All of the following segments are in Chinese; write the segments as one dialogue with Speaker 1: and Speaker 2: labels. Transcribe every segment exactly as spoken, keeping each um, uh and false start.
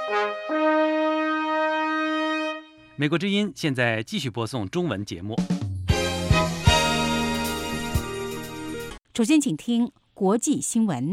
Speaker 1: 美国之音现在继续播送中文节目。
Speaker 2: 首先，请听国际新闻。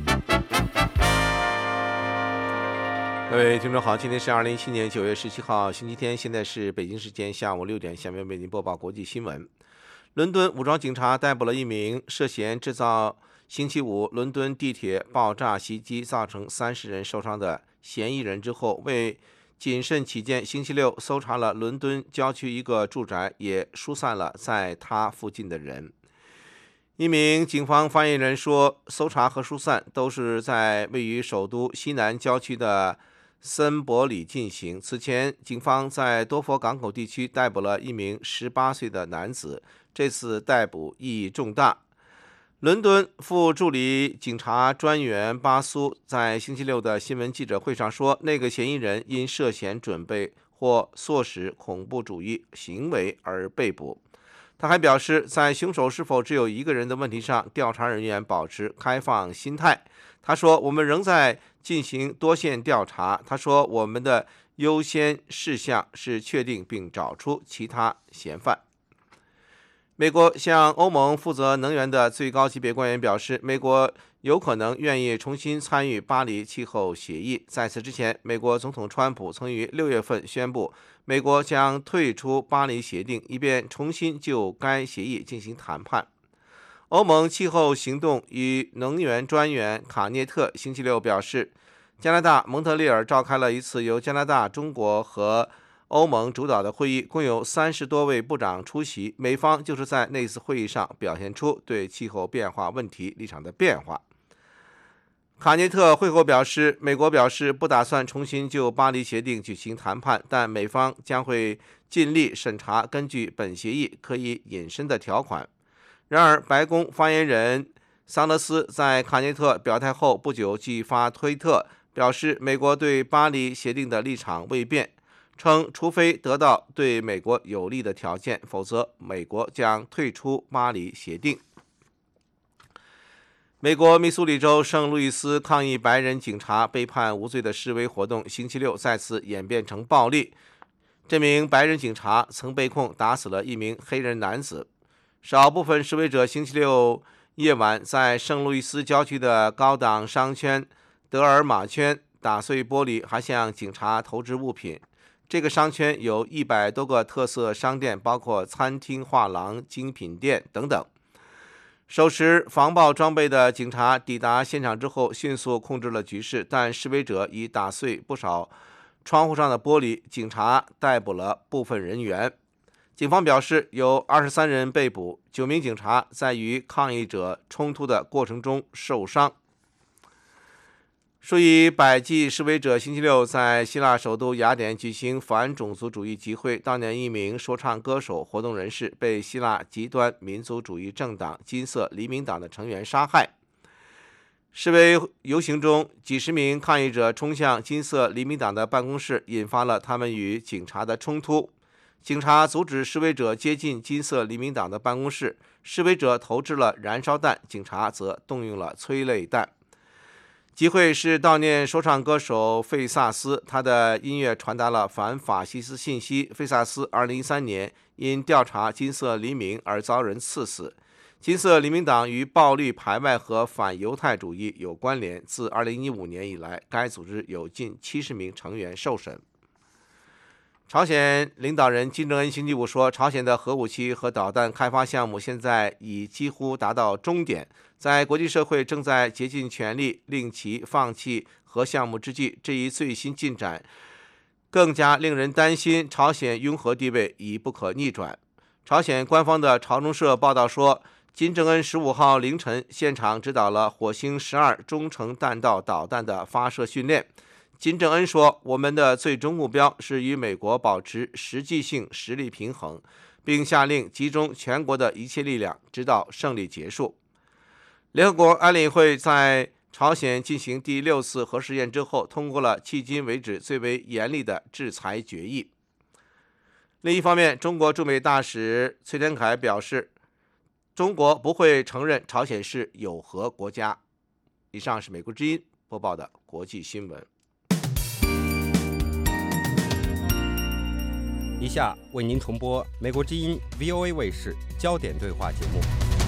Speaker 3: 各位听众好，今天是二零一七年九月十七号，星期天，现在是北京时间下午六点，下面为您播报国际新闻。伦敦武装警察逮捕了一名涉嫌制造星期五伦敦地铁爆炸袭击造成三十人受伤的嫌疑人之后，为谨慎起见，星期六搜查了伦敦郊区一个住宅，也疏散了在他附近的人。一名警方发言人说，搜查和疏散都是在位于首都西南郊区的森伯里进行。此前，警方在多佛港口地区逮捕了一名十八岁的男子，这次逮捕意义重大。伦敦副助理警察专员巴苏在星期六的新闻记者会上说，那个嫌疑人因涉嫌准备或唆使恐怖主义行为而被捕。他还表示，在凶手是否只有一个人的问题上，调查人员保持开放心态。他说，我们仍在进行多线调查。他说，我们的优先事项是确定并找出其他嫌犯。美国向欧盟负责能源的最高级别官员表示，美国有可能愿意重新参与巴黎气候协议。在此之前，美国总统川普曾于六月份宣布，美国将退出巴黎协定，以便重新就该协议进行谈判。欧盟气候行动与能源专员卡涅特星期六表示，加拿大蒙特利尔召开了一次由加拿大、中国和欧盟主导的会议，共有三十多位部长出席。美方就是在那次会议上表现出对气候变化问题立场的变化。卡涅特会后表示，美国表示不打算重新就巴黎协定举行谈判，但美方将会尽力审查根据本协议可以引申的条款。然而，白宫发言人桑德斯在卡涅特表态后不久即发推特表示，美国对巴黎协定的立场未变，称除非得到对美国有利的条件，否则美国将退出巴黎协定。美国密苏里州圣路易斯抗议白人警察被判无罪的示威活动星期六再次演变成暴力。这名白人警察曾被控打死了一名黑人男子。少部分示威者星期六夜晚在圣路易斯郊区的高档商圈德尔玛圈打碎玻璃，还向警察投掷物品。这个商圈有一百多个特色商店，包括餐厅、画廊、精品店等等。手持防暴装备的警察抵达现场之后，迅速控制了局势，但示威者已打碎不少窗户上的玻璃，警察逮捕了部分人员。警方表示，有二十三人被捕，九名警察在与抗议者冲突的过程中受伤。数以百计示威者星期六在希腊首都雅典举行反种族主义集会，悼念一名说唱歌手活动人士被希腊极端民族主义政党金色黎明党的成员杀害。示威游行中，几十名抗议者冲向金色黎明党的办公室，引发了他们与警察的冲突。警察阻止示威者接近金色黎明党的办公室，示威者投掷了燃烧弹，警察则动用了催泪弹。集会是悼念说唱歌手费萨斯，他的音乐传达了反法西斯信息。费萨斯二零一三年因调查金色黎明而遭人刺死。金色黎明党与暴力排外和反犹太主义有关联，自二零一五年以来，该组织有近七十名成员受审。朝鲜领导人金正恩星期五说，朝鲜的核武器和导弹开发项目现在已几乎达到终点，在国际社会正在竭尽全力令其放弃核项目之际，这一最新进展更加令人担心，朝鲜拥核地位已不可逆转。朝鲜官方的朝中社报道说，金正恩十五号凌晨现场指导了火星十二中程弹道导弹的发射训练。金正恩说，我们的最终目标是与美国保持实际性实力平衡，并下令集中全国的一切力量，直到胜利结束。联合国安理会在朝鲜进行第六次核试验之后，通过了迄今为止最为严厉的制裁决议。另一方面，中国驻美大使崔天凯表示，中国不会承认朝鲜是有核国家。以上是美国之音播报的国际新闻。
Speaker 4: 以下为您重播美国之音 V O A 卫视焦点对话节目。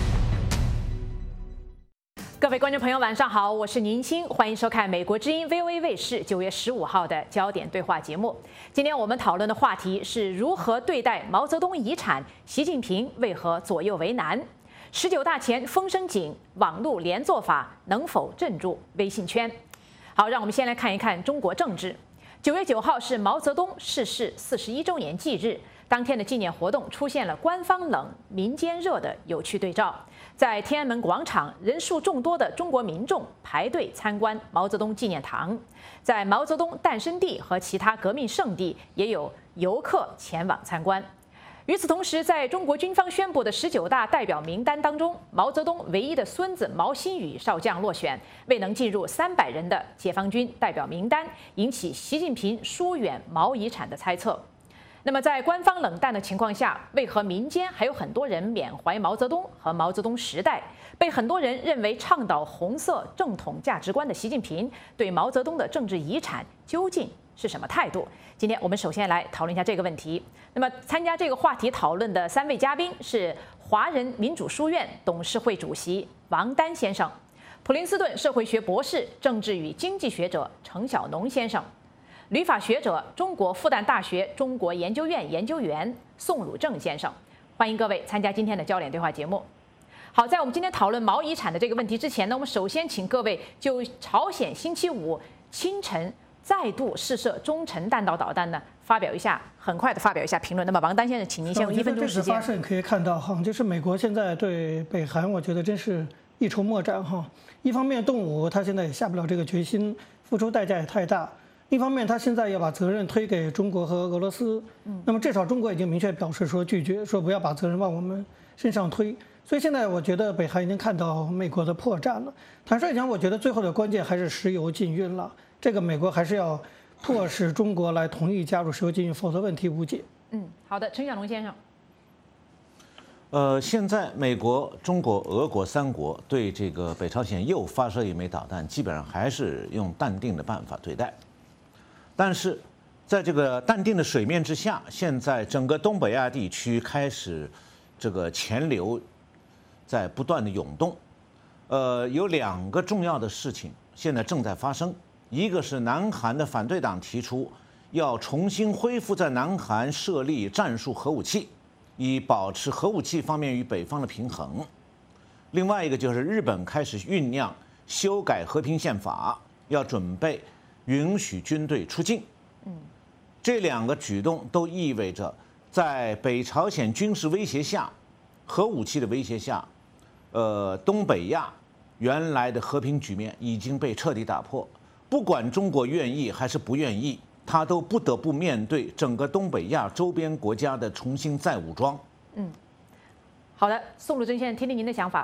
Speaker 2: 各位观众朋友，晚上好，我是宁青，欢迎收看美国之音 V O A 卫视九月十五号的焦点对话节目。今天我们讨论的话题是如何对待毛泽东遗产，习近平为何左右为难？十九大前风声紧，网络连坐法能否镇住微信圈？好，让我们先来看一看中国政治。九月九号是毛泽东逝世四十一周年忌日，当天的纪念活动出现了官方冷、民间热的有趣对照。在天安门广场，人数众多的中国民众排队参观毛泽东纪念堂；在毛泽东诞生地和其他革命圣地，也有游客前往参观。与此同时，在中国军方宣布的十九大代表名单当中，毛泽东唯一的孙子毛新宇少将落选，未能进入三百人的解放军代表名单，引起习近平疏远毛遗产的猜测。那么，在官方冷淡的情况下，为何民间还有很多人缅怀毛泽东和毛泽东时代？被很多人认为倡导红色正统价值观的习近平，对毛泽东的政治遗产究竟是什么态度？今天我们首先来讨论一下这个问题。那么，参加这个话题讨论的三位嘉宾是华人民主书院董事会主席王丹先生，普林斯顿社会学博士、政治与经济学者程晓农先生，旅法学者、中国复旦大学中国研究院研究员宋汝正先生。欢迎各位参加今天的焦点对话节目。好，在我们今天讨论毛遗产的这个问题之前呢，我们首先请各位就朝鲜星期五清晨再度试射中程弹道导弹呢，发表一下，很快的发表一下评论。那么王丹先生，请您先用一分钟时间。
Speaker 5: 这次发射你可以看到哈，就是美国现在对北韩，我觉得真是一筹莫展哈。一方面动武，他现在也下不了这个决心，付出代价也太大；一方面他现在要把责任推给中国和俄罗斯，那么至少中国已经明确表示说拒绝，说不要把责任往我们身上推。所以现在我觉得北韩已经看到美国的破绽了。坦率讲，我觉得最后的关键还是石油禁运了。这个美国还是要迫使中国来同意加入石油禁运，否则问题无解。
Speaker 2: 嗯，好的，程晓农先生。
Speaker 6: 呃，现在美国、中国、俄国三国对这个北朝鲜又发射一枚导弹，基本上还是用淡定的办法对待。但是，在这个淡定的水面之下，现在整个东北亚地区开始这个钱流在不断的涌动。呃，有两个重要的事情现在正在发生。一个是南韩的反对党提出要重新恢复在南韩设立战术核武器，以保持核武器方面与北方的平衡。另外一个就是日本开始酝酿修改和平宪法，要准备允许军队出境。嗯，这两个举动都意味着在北朝鲜军事威胁下、核武器的威胁下，呃，东北亚原来的和平局面已经被彻底打破。不管中国愿意还是不愿意，他都不得不面对整个东北亚周边国家的重新再武装。
Speaker 2: 嗯，好的，宋汝正先生，听听您的想法。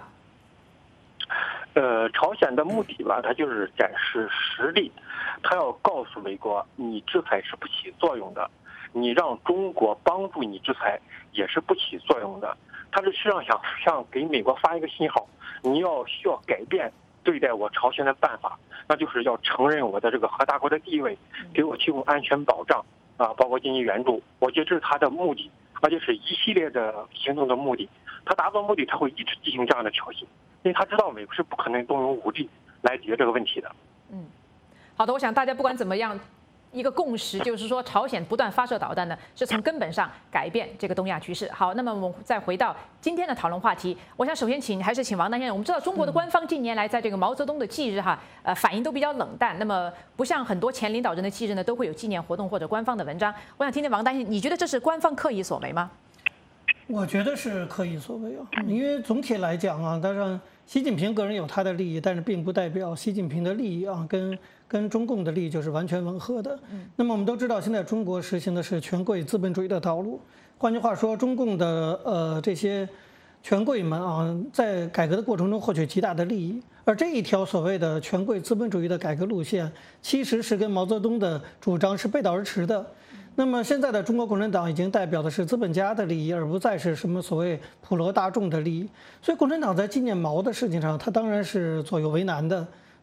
Speaker 7: 呃，朝鲜的目的吧，它就是展示实力，他要告诉美国，你制裁是不起作用的，你让中国帮助你制裁也是不起作用的。他是实际上想想给美国发一个信号，你要需要改变对待我朝鲜的办法。那就是要承认我的这个核大国的地位，给我提供安全保障啊，包括经济援助。我觉得这是他的目的，而且是一系列的行动的目的。他达到目的，他会一直进行这样的挑衅，因为他知道美国是不可能动用武力来解决这个问题的。
Speaker 2: 嗯，好的，我想大家不管怎么样，一个共识就是说，朝鲜不断发射导弹呢，是从根本上改变这个东亚局势。好，那么我们再回到今天的讨论话题，我想首先请还是请王丹先生。我们知道中国的官方近年来在这个毛泽东的忌日哈，呃，反应都比较冷淡。那么不像很多前领导人的忌日呢，都会有纪念活动或者官方的文章。我想听听王丹先生，你觉得这是官方刻意所为吗？
Speaker 5: 我觉得是刻意所为啊，因为总体来讲啊，当然习近平个人有他的利益，但是并不代表习近平的利益啊跟跟中共的利益就是完全吻合的。那么我们都知道，现在中国实行的是权贵资本主义的道路。换句话说，中共的呃这些权贵们啊，在改革的过程中获取极大的利益，而这一条所谓的权贵资本主义的改革路线，其实是跟毛泽东的主张是背道而驰的。那么现在的中国共产党已经代表的是资本家的利益，而不再是什么所谓普罗大众的利益。所以共产党在纪念毛的事情上，他当然是左右为难的。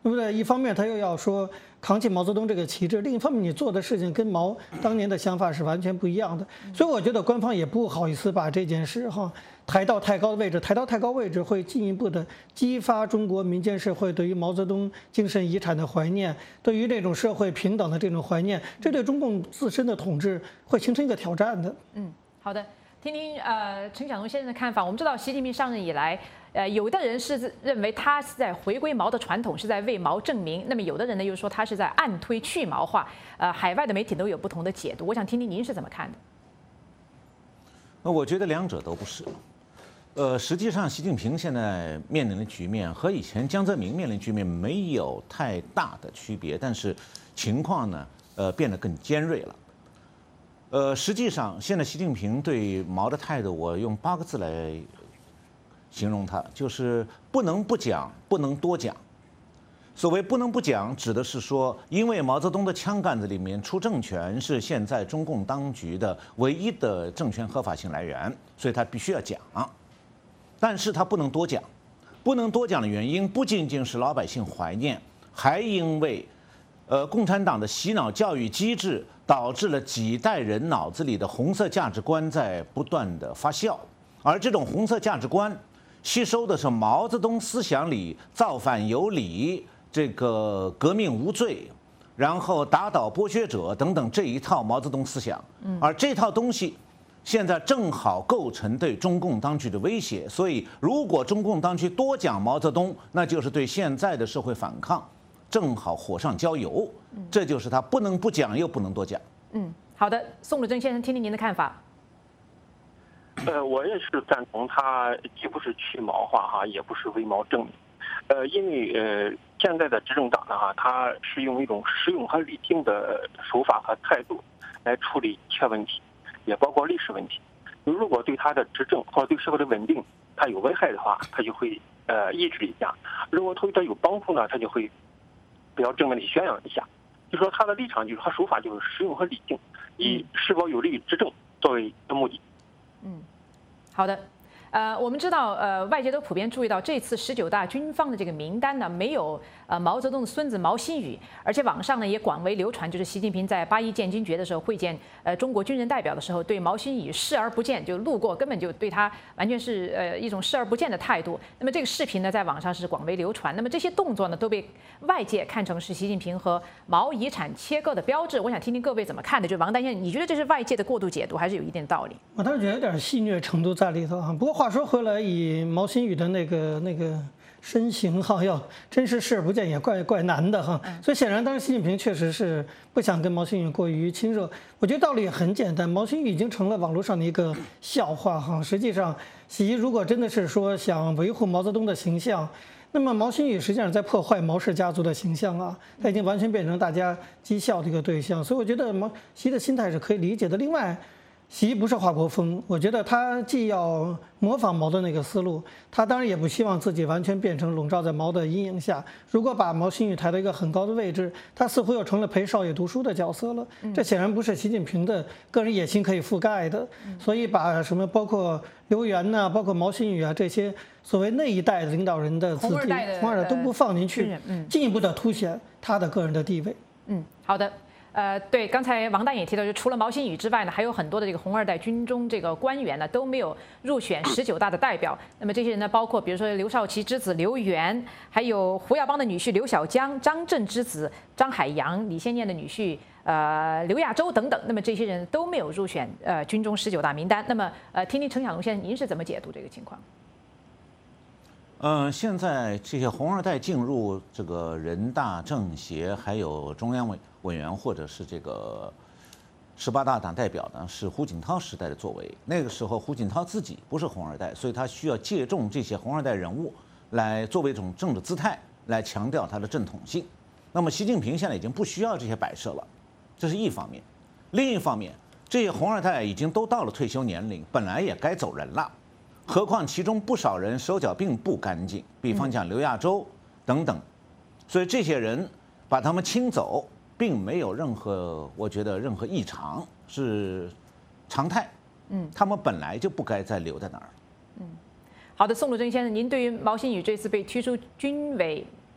Speaker 5: 对不对？一方面他又要说扛起毛泽东这个旗帜，另一方面你做的事情跟毛当年的想法是完全不一样的，所以我觉得官方也不好意思把这件事哈抬到太高的位置，抬到太高位置会进一步的激发中国民间社会对于毛泽东精神遗产的怀念，对于这种社会平等的这种怀念，这对中共自身的统治会形成一个挑战的。
Speaker 2: 嗯，好的。听听呃陈晓东先生的看法。我们知道习近平上任以来，呃，有的人是认为他是在回归毛的传统，是在为毛正名；那么有的人呢又说他是在暗推去毛化。呃，海外的媒体都有不同的解读。我想听听您是怎么看的？
Speaker 6: 那我觉得两者都不是。呃，实际上习近平现在面临的局面和以前江泽民面临的局面没有太大的区别，但是情况呢，呃，变得更尖锐了。呃，实际上，现在习近平对毛的态度，我用八个字来形容他，就是不能不讲，不能多讲。所谓不能不讲，指的是说，因为毛泽东的枪杆子里面出政权是现在中共当局的唯一的政权合法性来源，所以他必须要讲。但是他不能多讲，不能多讲的原因不仅仅是老百姓怀念，还因为，呃，共产党的洗脑教育机制。导致了几代人脑子里的红色价值观在不断的发酵，而这种红色价值观吸收的是毛泽东思想里造反有理、这个革命无罪，然后打倒剥削者等等这一套毛泽东思想。而这套东西现在正好构成对中共当局的威胁，所以如果中共当局多讲毛泽东，那就是对现在的社会反抗正好火上浇油。这就是他不能不讲又不能多讲。
Speaker 2: 嗯，好的，宋鲁正先生，听听您的看法。
Speaker 7: 呃，我也是赞同他既不是去毛化哈，也不是为毛正名。呃，因为呃现在的执政党呢哈，他是用一种实用和理性的手法和态度来处理一切问题，也包括历史问题。如果对他的执政或者对社会的稳定他有危害的话，他就会呃抑制一下；如果对他有帮助呢，他就会比较正面的宣扬一下。就说他的立场就是他手法就是实用和理性，以是否有利于执政作为目的。
Speaker 2: 嗯，好的。呃，我们知道，呃，外界都普遍注意到这次十九大军方的这个名单呢，没有呃毛泽东的孙子毛新宇，而且网上呢也广为流传，就是习近平在八一建军节的时候会见呃中国军人代表的时候，对毛新宇视而不见，就路过，根本就对他完全是呃一种视而不见的态度。那么这个视频呢，在网上是广为流传。那么这些动作呢，都被外界看成是习近平和毛遗产切割的标志。我想听听各位怎么看的？就王丹先生，你觉得这是外界的过度解读，还是有一定道理？
Speaker 5: 我倒是觉得有点戏谑程度在里头啊。不过话说回来，以毛新宇的那个那个身形哈，要真是视而不见也怪怪难的哈。所以显然，当时习近平确实是不想跟毛新宇过于亲热。我觉得道理也很简单，毛新宇已经成了网络上的一个笑话哈。实际上，习如果真的是说想维护毛泽东的形象，那么毛新宇实际上在破坏毛氏家族的形象啊，他已经完全变成大家讥笑的一个对象。所以我觉得毛习的心态是可以理解的。另外，习不是华国锋，我觉得他既要模仿毛的那个思路，他当然也不希望自己完全变成笼罩在毛的阴影下。如果把毛新宇抬到一个很高的位置，他似乎又成了陪少爷读书的角色了。这显然不是习近平的个人野心可以覆盖的。所以把什么包括刘源呐、啊，包括毛新宇啊这些所谓那一代的领导人的子弟、红二代都不放进去，进一步的凸显他的个人的地位。
Speaker 2: 嗯，好的。呃，对，刚才王丹也提到，就除了毛新宇之外呢，还有很多的这个红二代军中这个官员呢都没有入选十九大的代表。那么这些人呢，包括比如说刘少奇之子刘源，还有胡耀邦的女婿刘小江、张震之子张海洋、李先念的女婿呃刘亚洲等等。那么这些人都没有入选呃军中十九大名单。那么呃，听听陈晓东先生您是怎么解读这个情况？
Speaker 6: 嗯、呃，现在这些红二代进入这个人大政协，还有中央委委员或者是这个十八大党代表呢，是胡锦涛时代的作为。那个时候胡锦涛自己不是红二代，所以他需要借重这些红二代人物来作为一种政治姿态，来强调他的正统性。那么习近平现在已经不需要这些摆设了，这是一方面。另一方面，这些红二代已经都到了退休年龄，本来也该走人了。何况其中不少人手脚并不干净，比方讲刘亚洲等等，所以这些人把他们清走，并没有任何，我觉得任何异常，是常态。嗯，他们本来就不该再留在那儿。
Speaker 2: 嗯，好的，宋鲁正先生，您对于毛新宇这次被踢出军委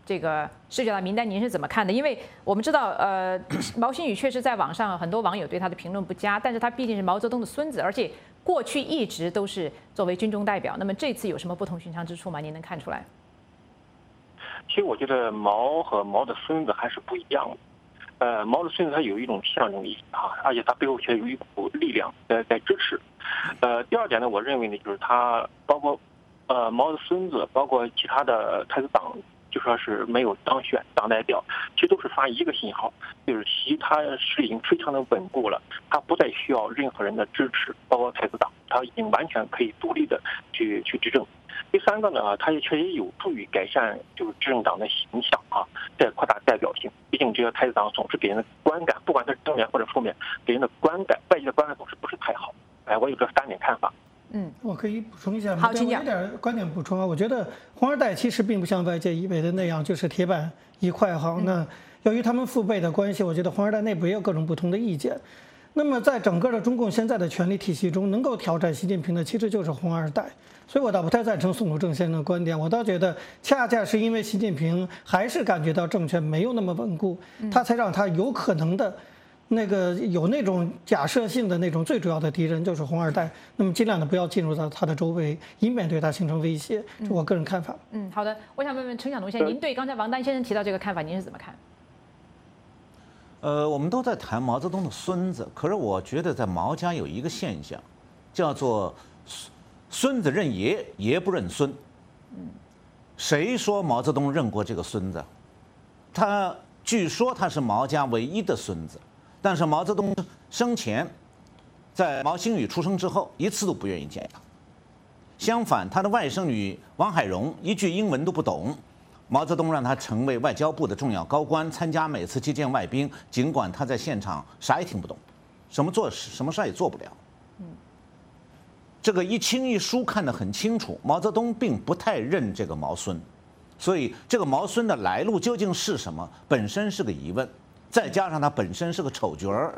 Speaker 2: 这个十九大名单您是怎么看的？因为我们知道，呃，毛新宇确实在网上很多网友对他的评论不佳，但是他毕竟是毛泽东的孙子，而且过去一直都是作为军中代表。那么这次有什么不同寻常之处吗？您能看出来？
Speaker 7: 其实我觉得毛和毛的孙子还是不一样的。呃，毛的孙子他有一种象征意义啊，而且他背后却有一股力量在在支持。呃，第二点呢，我认为呢，就是他包括呃毛的孙子，包括其他的太子党。就说是没有当选党代表，其实都是发一个信号，就是习他是已经非常的稳固了，他不再需要任何人的支持，包括太子党，他已经完全可以独立的去去执政。第三个呢，他也确实有助于改善就是执政党的形象啊，再扩大代表性。毕竟这个太子党总是给人的观感，不管他是正面或者负面，给人的观感，外界的观感总是不是太好。哎，我有这三点看法。
Speaker 2: 嗯，
Speaker 5: 我可以补充一下，
Speaker 2: 好，请讲。
Speaker 5: 有点观点补充啊，我觉得红二代其实并不像外界以为的那样，就是铁板一块哈。
Speaker 2: 嗯、
Speaker 5: 那由于他们父辈的关系，我觉得红二代内部也有各种不同的意见。那么在整个的中共现在的权力体系中，能够挑战习近平的其实就是红二代。所以我倒不太赞成宋鲁正先生的观点，我倒觉得恰恰是因为习近平还是感觉到政权没有那么稳固，他才让他有可能的。那个有那种假设性的那种最主要的敌人就是红二代，那么尽量的不要进入到他的周围，以免对他形成威胁。这是我个人看法。
Speaker 2: 嗯，好的，我想问问陈晓农先生，您对刚才王丹先生提到这个看法，您是怎么看？
Speaker 6: 呃，我们都在谈毛泽东的孙子，可是我觉得在毛家有一个现象，叫做孙子认爷，爷不认孙。嗯，谁说毛泽东认过这个孙子？他据说他是毛家唯一的孙子。但是毛泽东生前，在毛新宇出生之后，一次都不愿意见他。相反，他的外甥女王海荣一句英文都不懂，毛泽东让他成为外交部的重要高官，参加每次接见外宾，尽管他在现场啥也听不懂，什么做什么事也做不了。嗯，这个一亲一疏看得很清楚，毛泽东并不太认这个毛孙，所以这个毛孙的来路究竟是什么，本身是个疑问。再加上他本身是个丑角儿，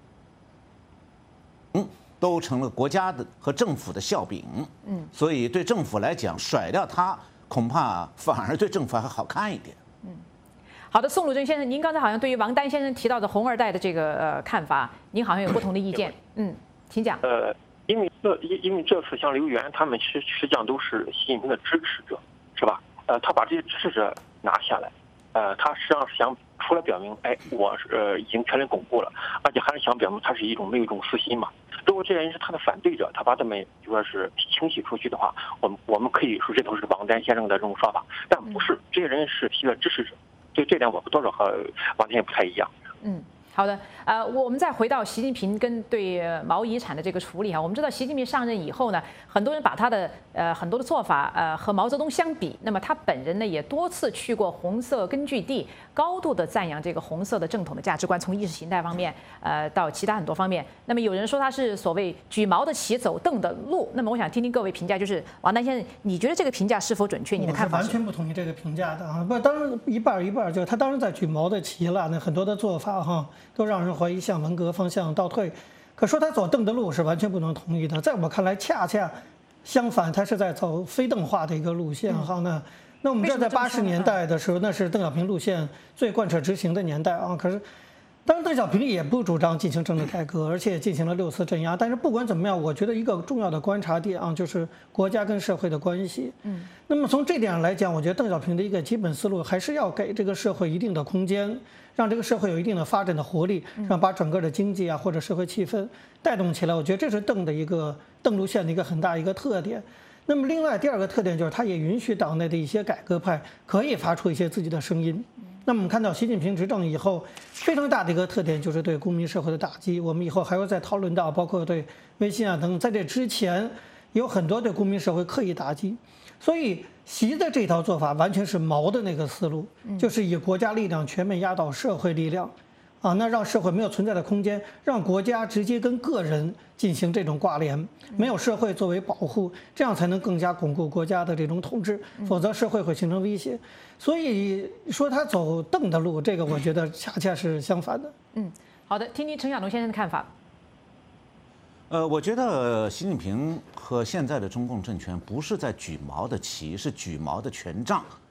Speaker 6: 嗯，都成了国家的和政府的笑柄，嗯，所以对政府来讲，甩掉他恐怕反而对政府还好看一点。
Speaker 2: 嗯，好的，宋鲁正先生，您刚才好像对于王丹先生提到的红二代的这个呃看法，您好像有不同的意见，嗯，请讲。
Speaker 7: 呃，因为这因因为这次像刘源他们实实际上都是习近平的支持者，是吧？呃，他把这些支持者拿下来，呃，他实际上是想。除了表明，哎，我是呃已经权力巩固了，而且还是想表明他是一种没有一种私心嘛。如果这些人是他的反对者，他把他们就说是清洗出去的话，我们我们可以说这都是王丹先生的这种说法，但不是，这些人是习的支持者，所以这点我多少和王丹也不太一样。
Speaker 2: 嗯。好的，呃，我们再回到习近平跟对毛遗产的这个处理哈，我们知道习近平上任以后呢，很多人把他的呃很多的做法呃和毛泽东相比，那么他本人呢也多次去过红色根据地，高度的赞扬这个红色的正统的价值观，从意识形态方面呃到其他很多方面。那么有人说他是所谓举毛的旗走邓的路，那么我想听听各位评价，就是王丹先生，你觉得这个评价是否准确？你的看法是？
Speaker 5: 我是完全不同意这个评价的啊，不，当然一半一半，就是他当然在举毛的旗了，那很多的做法哈。都让人怀疑向文革方向倒退，可说他走邓的路是完全不能同意的。在我看来，恰恰相反，他是在走非邓化的一个路线。哈、嗯，那那我们这在八十年代的时候，那是邓小平路线最贯彻执行的年代啊。可是，当然邓小平也不主张进行政治改革，而且进行了六次镇压。但是不管怎么样，我觉得一个重要的观察点啊，就是国家跟社会的关系。嗯，那么从这点上来讲，我觉得邓小平的一个基本思路还是要给这个社会一定的空间。让这个社会有一定的发展的活力，让把整个的经济啊或者社会气氛带动起来，我觉得这是邓的一个邓路线的一个很大一个特点。那么另外第二个特点就是，它也允许党内的一些改革派可以发出一些自己的声音。那么我们看到习近平执政以后，非常大的一个特点就是对公民社会的打击。我们以后还会再讨论到，包括对微信啊等等，在这之前有很多对公民社会刻意打击。所以习的这套做法完全是毛的那个思路，就是以国家力量全面压倒社会力量，啊，那让社会没有存在的空间，让国家直接跟个人进行这种挂连，没有社会作为保护，这样才能更加巩固国家的这种统治，否则社会会形成威胁。所以说他走邓的路，这个我觉得恰恰是相反的。
Speaker 2: 嗯，好的，听听陈晓农先生的看法。
Speaker 6: 呃，我觉得习近平和现在的中共政权不是在举毛的旗，是举毛的权杖，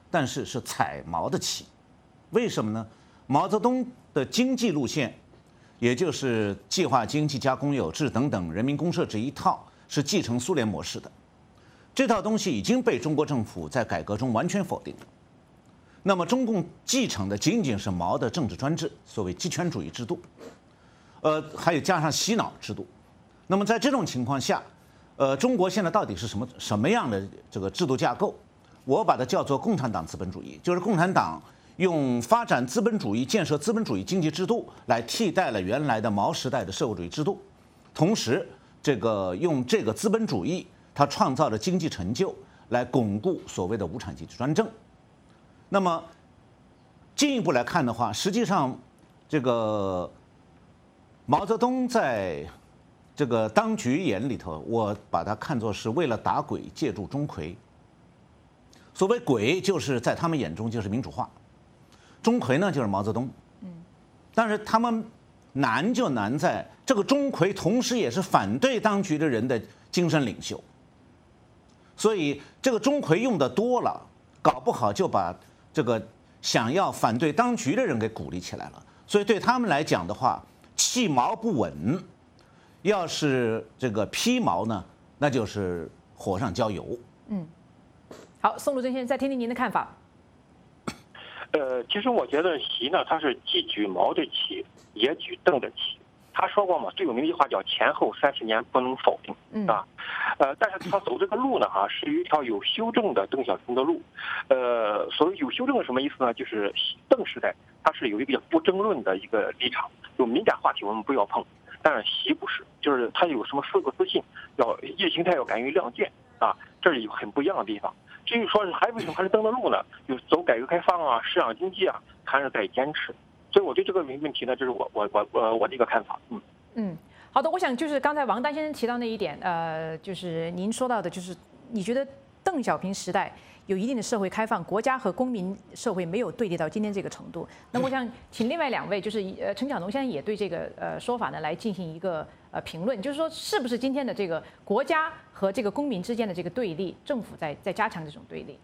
Speaker 6: 但是是踩毛的旗。为什么呢？毛泽东的经济路线，也就是计划经济加公有制等等人民公社这一套，是继承苏联模式的。这套东西已经被中国政府在改革中完全否定了。那么中共继承的仅仅是毛的政治专制，所谓集权主义制度，呃，还有加上洗脑制度。那么在这种情况下，呃，中国现在到底是什么什么样的这个制度架构？我把它叫做共产党资本主义，就是共产党用发展资本主义、建设资本主义经济制度来替代了原来的毛时代的社会主义制度，同时这个用这个资本主义，它创造了经济成就来巩固所谓的无产阶级专政。那么进一步来看的话，实际上这个毛泽东在这个当局眼里头，我把它看作是为了打鬼借助钟馗。所谓鬼，就是在他们眼中就是民主化，钟馗呢就是毛泽东。嗯，但是他们难就难在这个钟馗同时也是反对当局的人的精神领袖，所以这个钟馗用的多了，搞不好就把这个想要反对当局的人给鼓励起来了。所以对他们来讲的话，弃毛不稳，要是这个披毛呢，那就是火上浇油。嗯。
Speaker 2: 好，宋鲁珍先生，再听听您的看法。
Speaker 7: 呃，其实我觉得习呢，他是既举毛的旗，也举邓的旗。他说过嘛，最有名的一句话叫"前后三十年不能否定"，啊，呃，但是他走这个路呢，哈，是一条有修正的邓小平的路。呃，所谓有修正是什么意思呢？就是邓时代他是有一个不争论的一个立场，有敏感话题我们不要碰。但是习不是，就是他有什么四个自信，要意识形态要敢于亮剑啊，这是有很不一样的地方。至于说是还为什么还是邓的路呢？就走改革开放啊、市场经济啊，还是在坚持。所以我对这个问题呢，这是我我我我我的一个看法。嗯
Speaker 2: 嗯，好的，我想就是刚才王丹先生提到那一点，呃，就是您说到的，就是你觉得邓小平时代有一定的社会开放，国家和公民社会没有对立到今天这个程度。那我想请另外两位，就是呃陈晓农先生也对这个呃说法呢来进行一个呃评论，就是说是不是今天的这个国家和这个公民之间的这个对立，政府在在加强这种对立？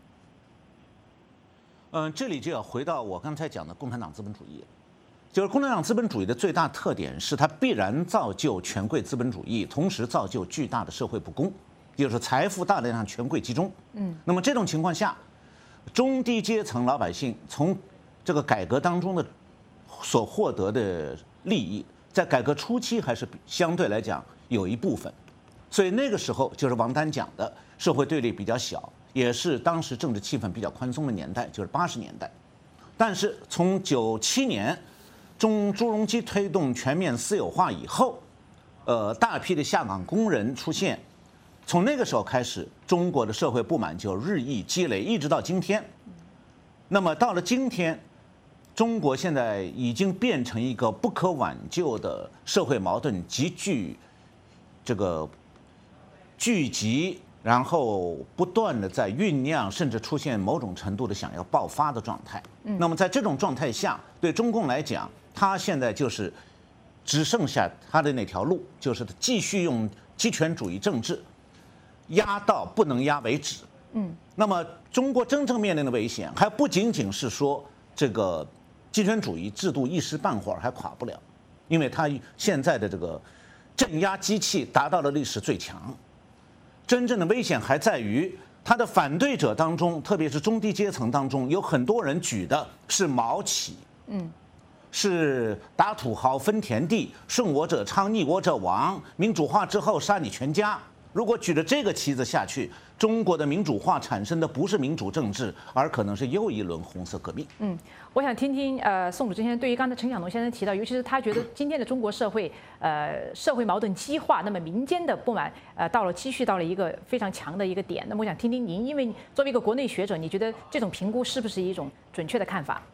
Speaker 6: 嗯，这里就要回到我刚才讲的共产党资本主义，就是共产党资本主义的最大特点是它必然造就权贵资本主义，同时造就巨大的社会不公。就是财富大量向权贵集中，嗯，那么这种情况下，中低阶层老百姓从这个改革当中的所获得的利益，在改革初期还是相对来讲有一部分，所以那个时候就是王丹讲的社会对立比较小，也是当时政治气氛比较宽松的年代，就是八十年代。但是从九七年中朱镕基推动全面私有化以后，呃，大批的下岗工人出现。从那个时候开始，中国的社会不满就日益积累，一直到今天。那么到了今天，中国现在已经变成一个不可挽救的社会矛盾急剧这个聚集，然后不断的在酝酿，甚至出现某种程度的想要爆发的状态。那么在这种状态下，对中共来讲，他现在就是只剩下他的那条路，就是继续用集权主义政治。压到不能压为止。嗯，那么中国真正面临的危险，还不仅仅是说这个集权主义制度一时半会儿还垮不了，因为它现在的这个镇压机器达到了历史最强。真正的危险还在于它的反对者当中，特别是中低阶层当中，有很多人举的是毛旗，嗯，是打土豪分田地，顺我者昌，逆我者亡，民主化之后杀你全家。如果举着这个旗子下去，中国的民主化产生的不是民主政治，而可能是又一轮红色革命。
Speaker 2: 嗯，我想听听呃宋鲁珍先生对于刚才陈晓农先生提到，尤其是他觉得今天的中国社会呃社会矛盾激化，那么民间的不满呃到了积蓄到了一个非常强的一个点。那么我想听听您，因为作为一个国内学者，你觉得这种评估是不是一种准确的看法？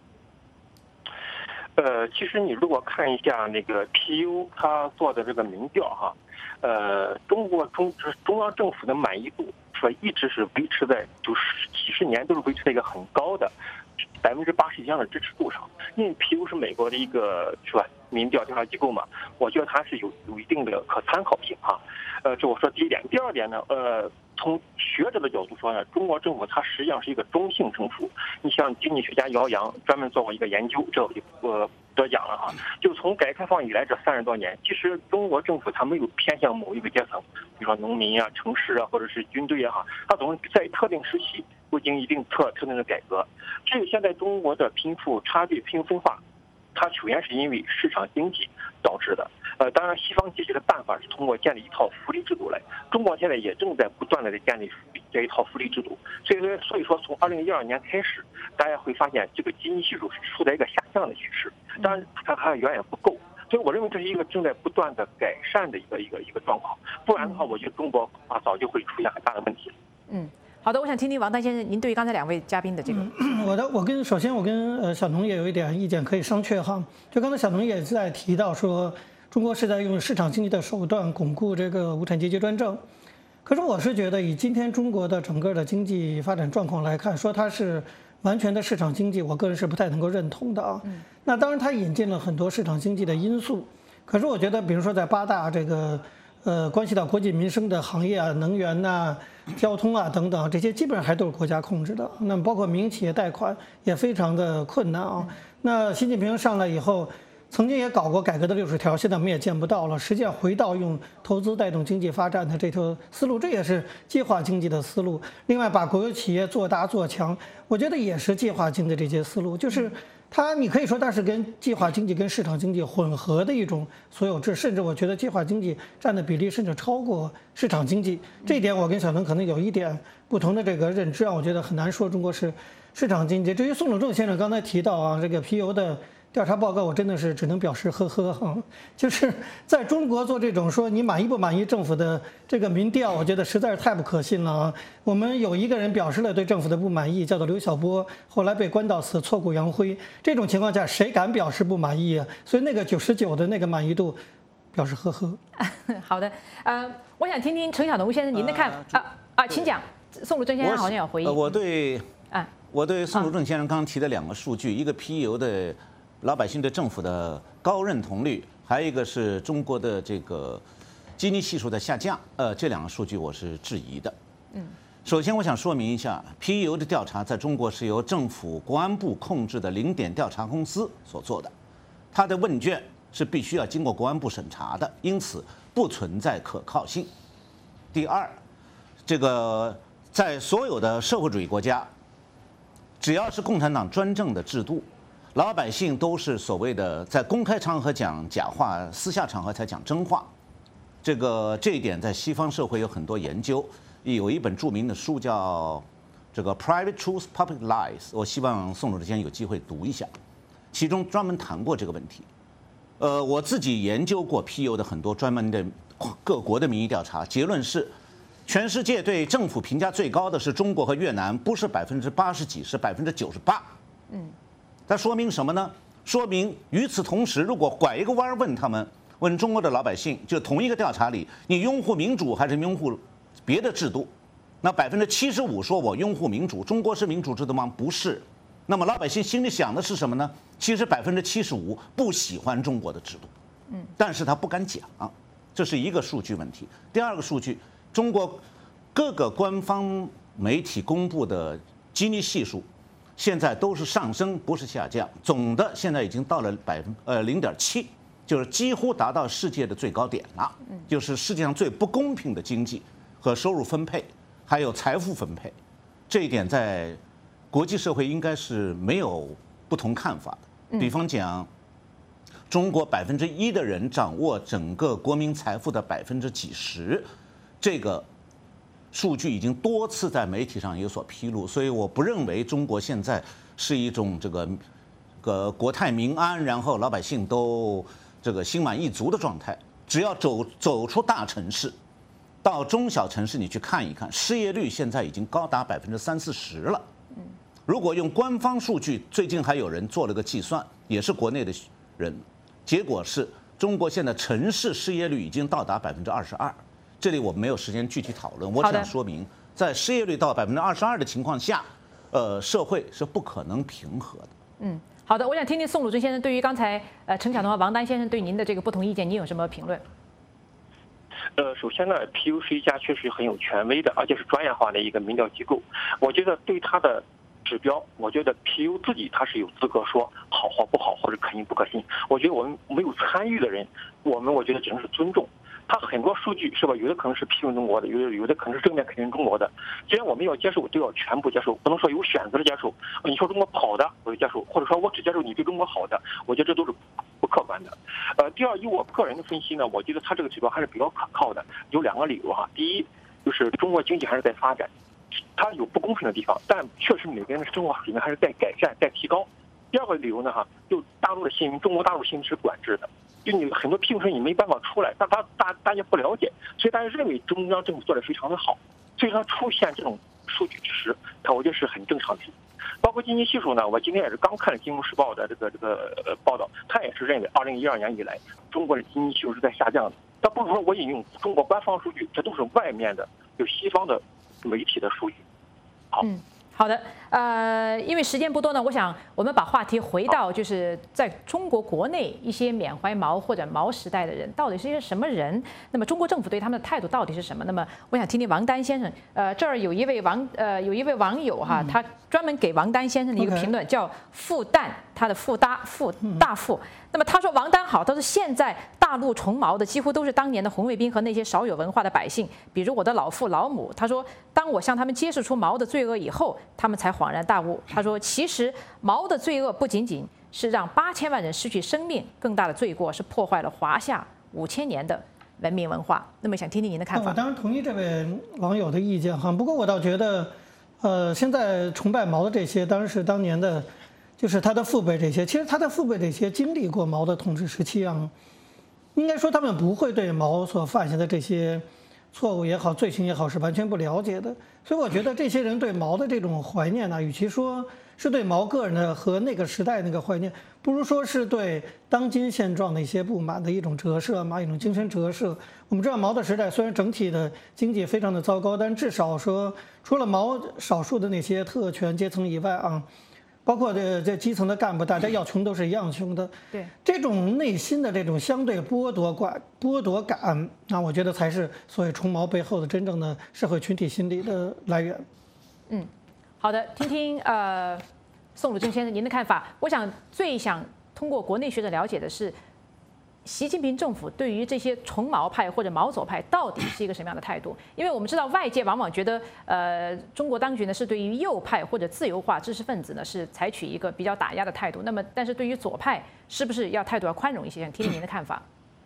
Speaker 7: 呃，其实你如果看一下那个 P U 他做的这个民调哈。呃，中国中中央政府的满意度说一直是维持在就是几十年都是维持在一个很高的， 百分之八十以上的支持度上。因为皮尤是美国的一个是吧民调调查机构嘛，我觉得它是有有一定的可参考性啊。呃，这我说第一点。第二点呢，呃，从学者的角度说呢，中国政府它实际上是一个中性政府。你像经济学家姚洋专门做过一个研究，这我就呃得奖了啊。就从改革开放以来这三十多年，其实中国政府它没有偏向某一个阶层，比如说农民啊、城市啊，或者是军队啊，哈，它总是在特定时期进行一定特特定的改革。这个现在中国的贫富差距、贫富分化，它首先是因为市场经济导致的。呃，当然，西方解决的办法是通过建立一套福利制度来。中国现在也正在不断的在建立这一套福利制度。所以说，所以说从二零一二年开始，大家会发现这个基尼系数是处在一个下降的趋势。当然，它还远远不够。所以我认为这是一个正在不断的改善的一个一个一个状况。不然的话，我觉得中国啊早就会出现很大的问题。
Speaker 2: 嗯。好的，我想听听王丹先生，您对于刚才两位嘉宾的这个，
Speaker 5: 嗯、我的我跟首先我跟呃小农也有一点意见可以商榷哈。就刚才小农也在提到说，中国是在用市场经济的手段巩固这个无产阶级专政。可是我是觉得，以今天中国的整个的经济发展状况来看，说它是完全的市场经济，我个人是不太能够认同的啊。嗯、那当然，它引进了很多市场经济的因素，可是我觉得，比如说在八大这个呃关系到国计民生的行业啊，能源呐、啊。交通啊等等，这些基本上还都是国家控制的。那么包括民营企业贷款也非常的困难啊。那习近平上来以后，曾经也搞过改革的六十条，现在我们也见不到了。实际上回到用投资带动经济发展的这条思路，这也是计划经济的思路。另外把国有企业做大做强，我觉得也是计划经济这些思路，就是它你可以说它是跟计划经济跟市场经济混合的一种所有制，甚至我觉得计划经济占的比例甚至超过市场经济。这一点我跟小能可能有一点不同的这个认知啊，我觉得很难说中国是市场经济。至于宋鲁正先生刚才提到啊，这个皮尤的调查报告，我真的是只能表示呵呵哈。就是在中国做这种说你满意不满意政府的这个民调，我觉得实在是太不可信了啊。我们有一个人表示了对政府的不满意，叫做刘晓波，后来被关到死，挫骨扬灰。这种情况下，谁敢表示不满意啊？所以那个九十九的那个满意度，表示呵呵。
Speaker 2: 好的，呃，我想听听陈晓农先生您的看法啊啊，请讲。宋鲁正先生好像有回应。
Speaker 6: 我对
Speaker 2: 啊，
Speaker 6: 我对宋鲁正先生刚刚提的两个数据，一个皮尤的老百姓对政府的高认同率，还有一个是中国的这个基尼系数的下降，呃，这两个数据我是质疑的。嗯，首先我想说明一下，皮尤的调查在中国是由政府国安部控制的零点调查公司所做的，它的问卷是必须要经过国安部审查的，因此不存在可靠性。第二，这个在所有的社会主义国家，只要是共产党专政的制度，老百姓都是所谓的在公开场合讲假话，私下场合才讲真话。这个这一点在西方社会有很多研究，有一本著名的书叫这个《Private Truth, Public Lies》，我希望宋主任有机会读一下，其中专门谈过这个问题。呃，我自己研究过皮尤的很多专门的各国的民意调查，结论是，全世界对政府评价最高的是中国和越南，不是百分之八十几，是百分之九十八。嗯。它说明什么呢？说明与此同时，如果拐一个弯问他们，问中国的老百姓，就同一个调查里，你拥护民主还是拥护别的制度？那百分之七十五说我拥护民主，中国是民主制度吗？不是。那么老百姓心里想的是什么呢？其实百分之七十五不喜欢中国的制度，嗯，但是他不敢讲，这是一个数据问题。第二个数据，中国各个官方媒体公布的基尼系数。现在都是上升，不是下降。总的现在已经到了百分呃零点七，就是几乎达到世界的最高点了。就是世界上最不公平的经济和收入分配，还有财富分配，这一点在国际社会应该是没有不同看法的。比方讲，中国百分之一的人掌握整个国民财富的百分之几十，这个。数据已经多次在媒体上有所披露，所以我不认为中国现在是一种这个个国泰民安，然后老百姓都这个心满意足的状态。只要走走出大城市，到中小城市，你去看一看，失业率现在已经高达百分之三四十了。如果用官方数据，最近还有人做了个计算，也是国内的人，结果是中国现在城市失业率已经到达百分之二十二。这里我们没有时间具体讨论，我只想说明，在失业率到百分之二十二的情况下， 呃，社会是不可能平和的。
Speaker 2: 嗯，好的，我想听听宋鲁尊先生对于刚才呃陈晓东和王丹先生对您的这个不同意见，您有什么评论？
Speaker 7: 呃，首先呢 ，P U 是一家确实很有权威的，而且是专业化的一个民调机构。我觉得对它的指标，我觉得 P U 自己他是有资格说好或不好，或者可信不可信。我觉得我们没有参与的人，我们我觉得只能是尊重。它很多数据是吧？有的可能是批评中国的，有的有的可能是正面肯定中国的。既然我们要接受，就要全部接受，不能说有选择的接受。你说中国不好的，我就接受，或者说我只接受你对中国好的，我觉得这都是不客观的。呃，第二，以我个人的分析呢，我觉得它这个指标还是比较可靠的，有两个理由哈。第一，就是中国经济还是在发展，它有不公平的地方，但确实每个人的生活水平还是在改善、在提高。第二个理由呢哈，就大陆的新闻，中国大陆新闻是管制的。就你很多批评你没办法出来，但大大大家不了解，所以大家认为中央政府做得非常的好，所以它出现这种数据支持，它我觉得是很正常的。包括经济系数呢，我今天也是刚看了《金融时报》的这个这个呃报道，他也是认为二零一二年以来中国的经济系数是在下降的。但不是说我引用中国官方数据，这都是外面的有西方的媒体的数据。好。
Speaker 2: 嗯好的，呃，因为时间不多呢，我想我们把话题回到就是在中国国内一些缅怀毛或者毛时代的人到底是一些什么人？那么中国政府对他们的态度到底是什么？那么我想听听王丹先生，呃，这儿有一位网呃有一位网友哈，他专门给王丹先生的一个评论叫复旦，他的复大复大复。那么他说王丹好，他说现在大陆崇毛的几乎都是当年的红卫兵和那些少有文化的百姓，比如我的老父老母。他说，当我向他们揭示出毛的罪恶以后，他们才恍然大悟。他说，其实毛的罪恶不仅仅是让八千万人失去生命，更大的罪过是破坏了华夏五千年的文明文化。那么想听听您的看法。
Speaker 5: 我当然同意这位网友的意见哈，不过我倒觉得，呃，现在崇拜毛的这些当然是当年的。就是他的父辈这些，其实他的父辈这些经历过毛的统治时期啊，应该说他们不会对毛所犯下的这些错误也好、罪行也好是完全不了解的。所以我觉得这些人对毛的这种怀念呢，与其说是对毛个人的和那个时代那个怀念，不如说是对当今现状的一些不满的一种折射嘛，一种精神折射。我们知道毛的时代虽然整体的经济非常的糟糕，但至少说除了毛少数的那些特权阶层以外啊。包括这这基层的干部，大家要穷都是一样穷的。
Speaker 2: 对，
Speaker 5: 这种内心的这种相对剥夺感、剥夺感，那我觉得才是所谓崇毛背后的真正的社会群体心理的来源。
Speaker 2: 嗯，好的，听听呃宋鲁正先生您的看法。我想最想通过国内学者了解的是，习近平政府对于这些崇毛派或者毛左派到底是一个什么样的态度？因为我们知道外界往往觉得，呃，中国当局呢是对于右派或者自由化知识分子呢是采取一个比较打压的态度。那么，但是对于左派，是不是要态度要宽容一些？想听听您的看法。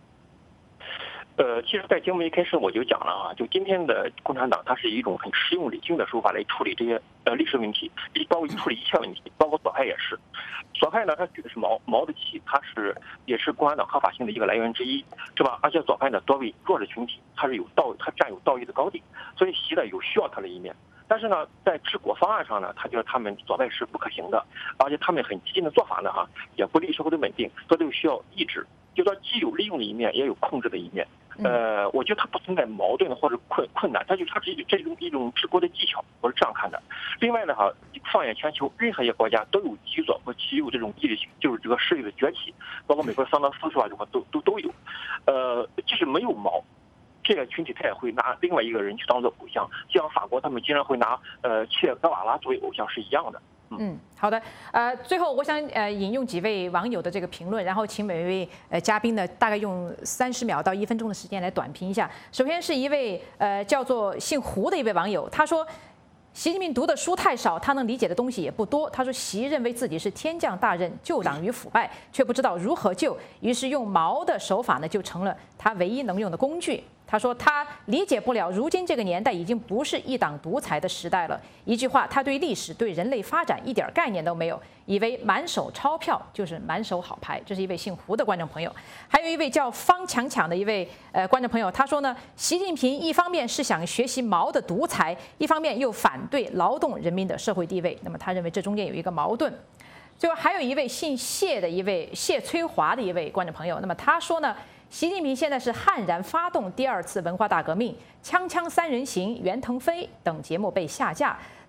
Speaker 7: 呃，其实，在节目一开始我就讲了啊，就今天的共产党，它是以一种很实用理性的手法来处理这些呃历史问题，包括处理一切问题，包括左派也是。左派呢，它举的是毛毛的旗，它是也是共产党合法性的一个来源之一，是吧？而且左派呢，多为弱势群体，它是有道，它占有道义的高地，所以习呢有需要它的一面。但是呢，在治国方案上呢，他觉得他们左派是不可行的，而且他们很激进的做法呢，哈，也不利社会的稳定，所以就需要抑制。就说既有利用的一面，也有控制的一面。呃，我觉得它不存在矛盾或者困困难，它就它是这种一种治国的技巧，我是这样看的。另外呢，哈，放眼全球，任何一个国家都有极左和极右这种意识，就是这个势力的崛起，包括美国桑德斯是吧，这块都都都有。呃，即使没有毛，这个群体他也会拿另外一个人去当做偶像，就像法国他们经常会拿呃切格瓦拉作为偶像是一样的。
Speaker 2: 嗯，好的。呃，最后我想呃引用几位网友的这个评论，然后请每位呃嘉宾呢大概用三十秒到一分钟的时间来短评一下。首先是一位呃叫做姓胡的一位网友，他说，习近平读的书太少，他能理解的东西也不多。他说，习认为自己是天降大任，救党于腐败，却不知道如何救，于是用毛的手法呢，就成了他唯一能用的工具。他说他理解不了，如今这个年代已经不是一党独裁的时代了。一句话，他对历史、对人类发展一点概念都没有，以为满手钞票就是满手好牌。这是一位姓胡的观众朋友。还有一位叫方强强的一位呃观众朋友，他说呢，习近平一方面是想学习毛的独裁，一方面又反对劳动人民的社会地位。那么他认为这中间有一个矛盾。最后还有一位姓谢的一位谢崔华的一位观众朋友，那么他说呢，习近平现在是悍然发动第二次文化大革命，锵锵三人行、袁腾飞等节目被下架，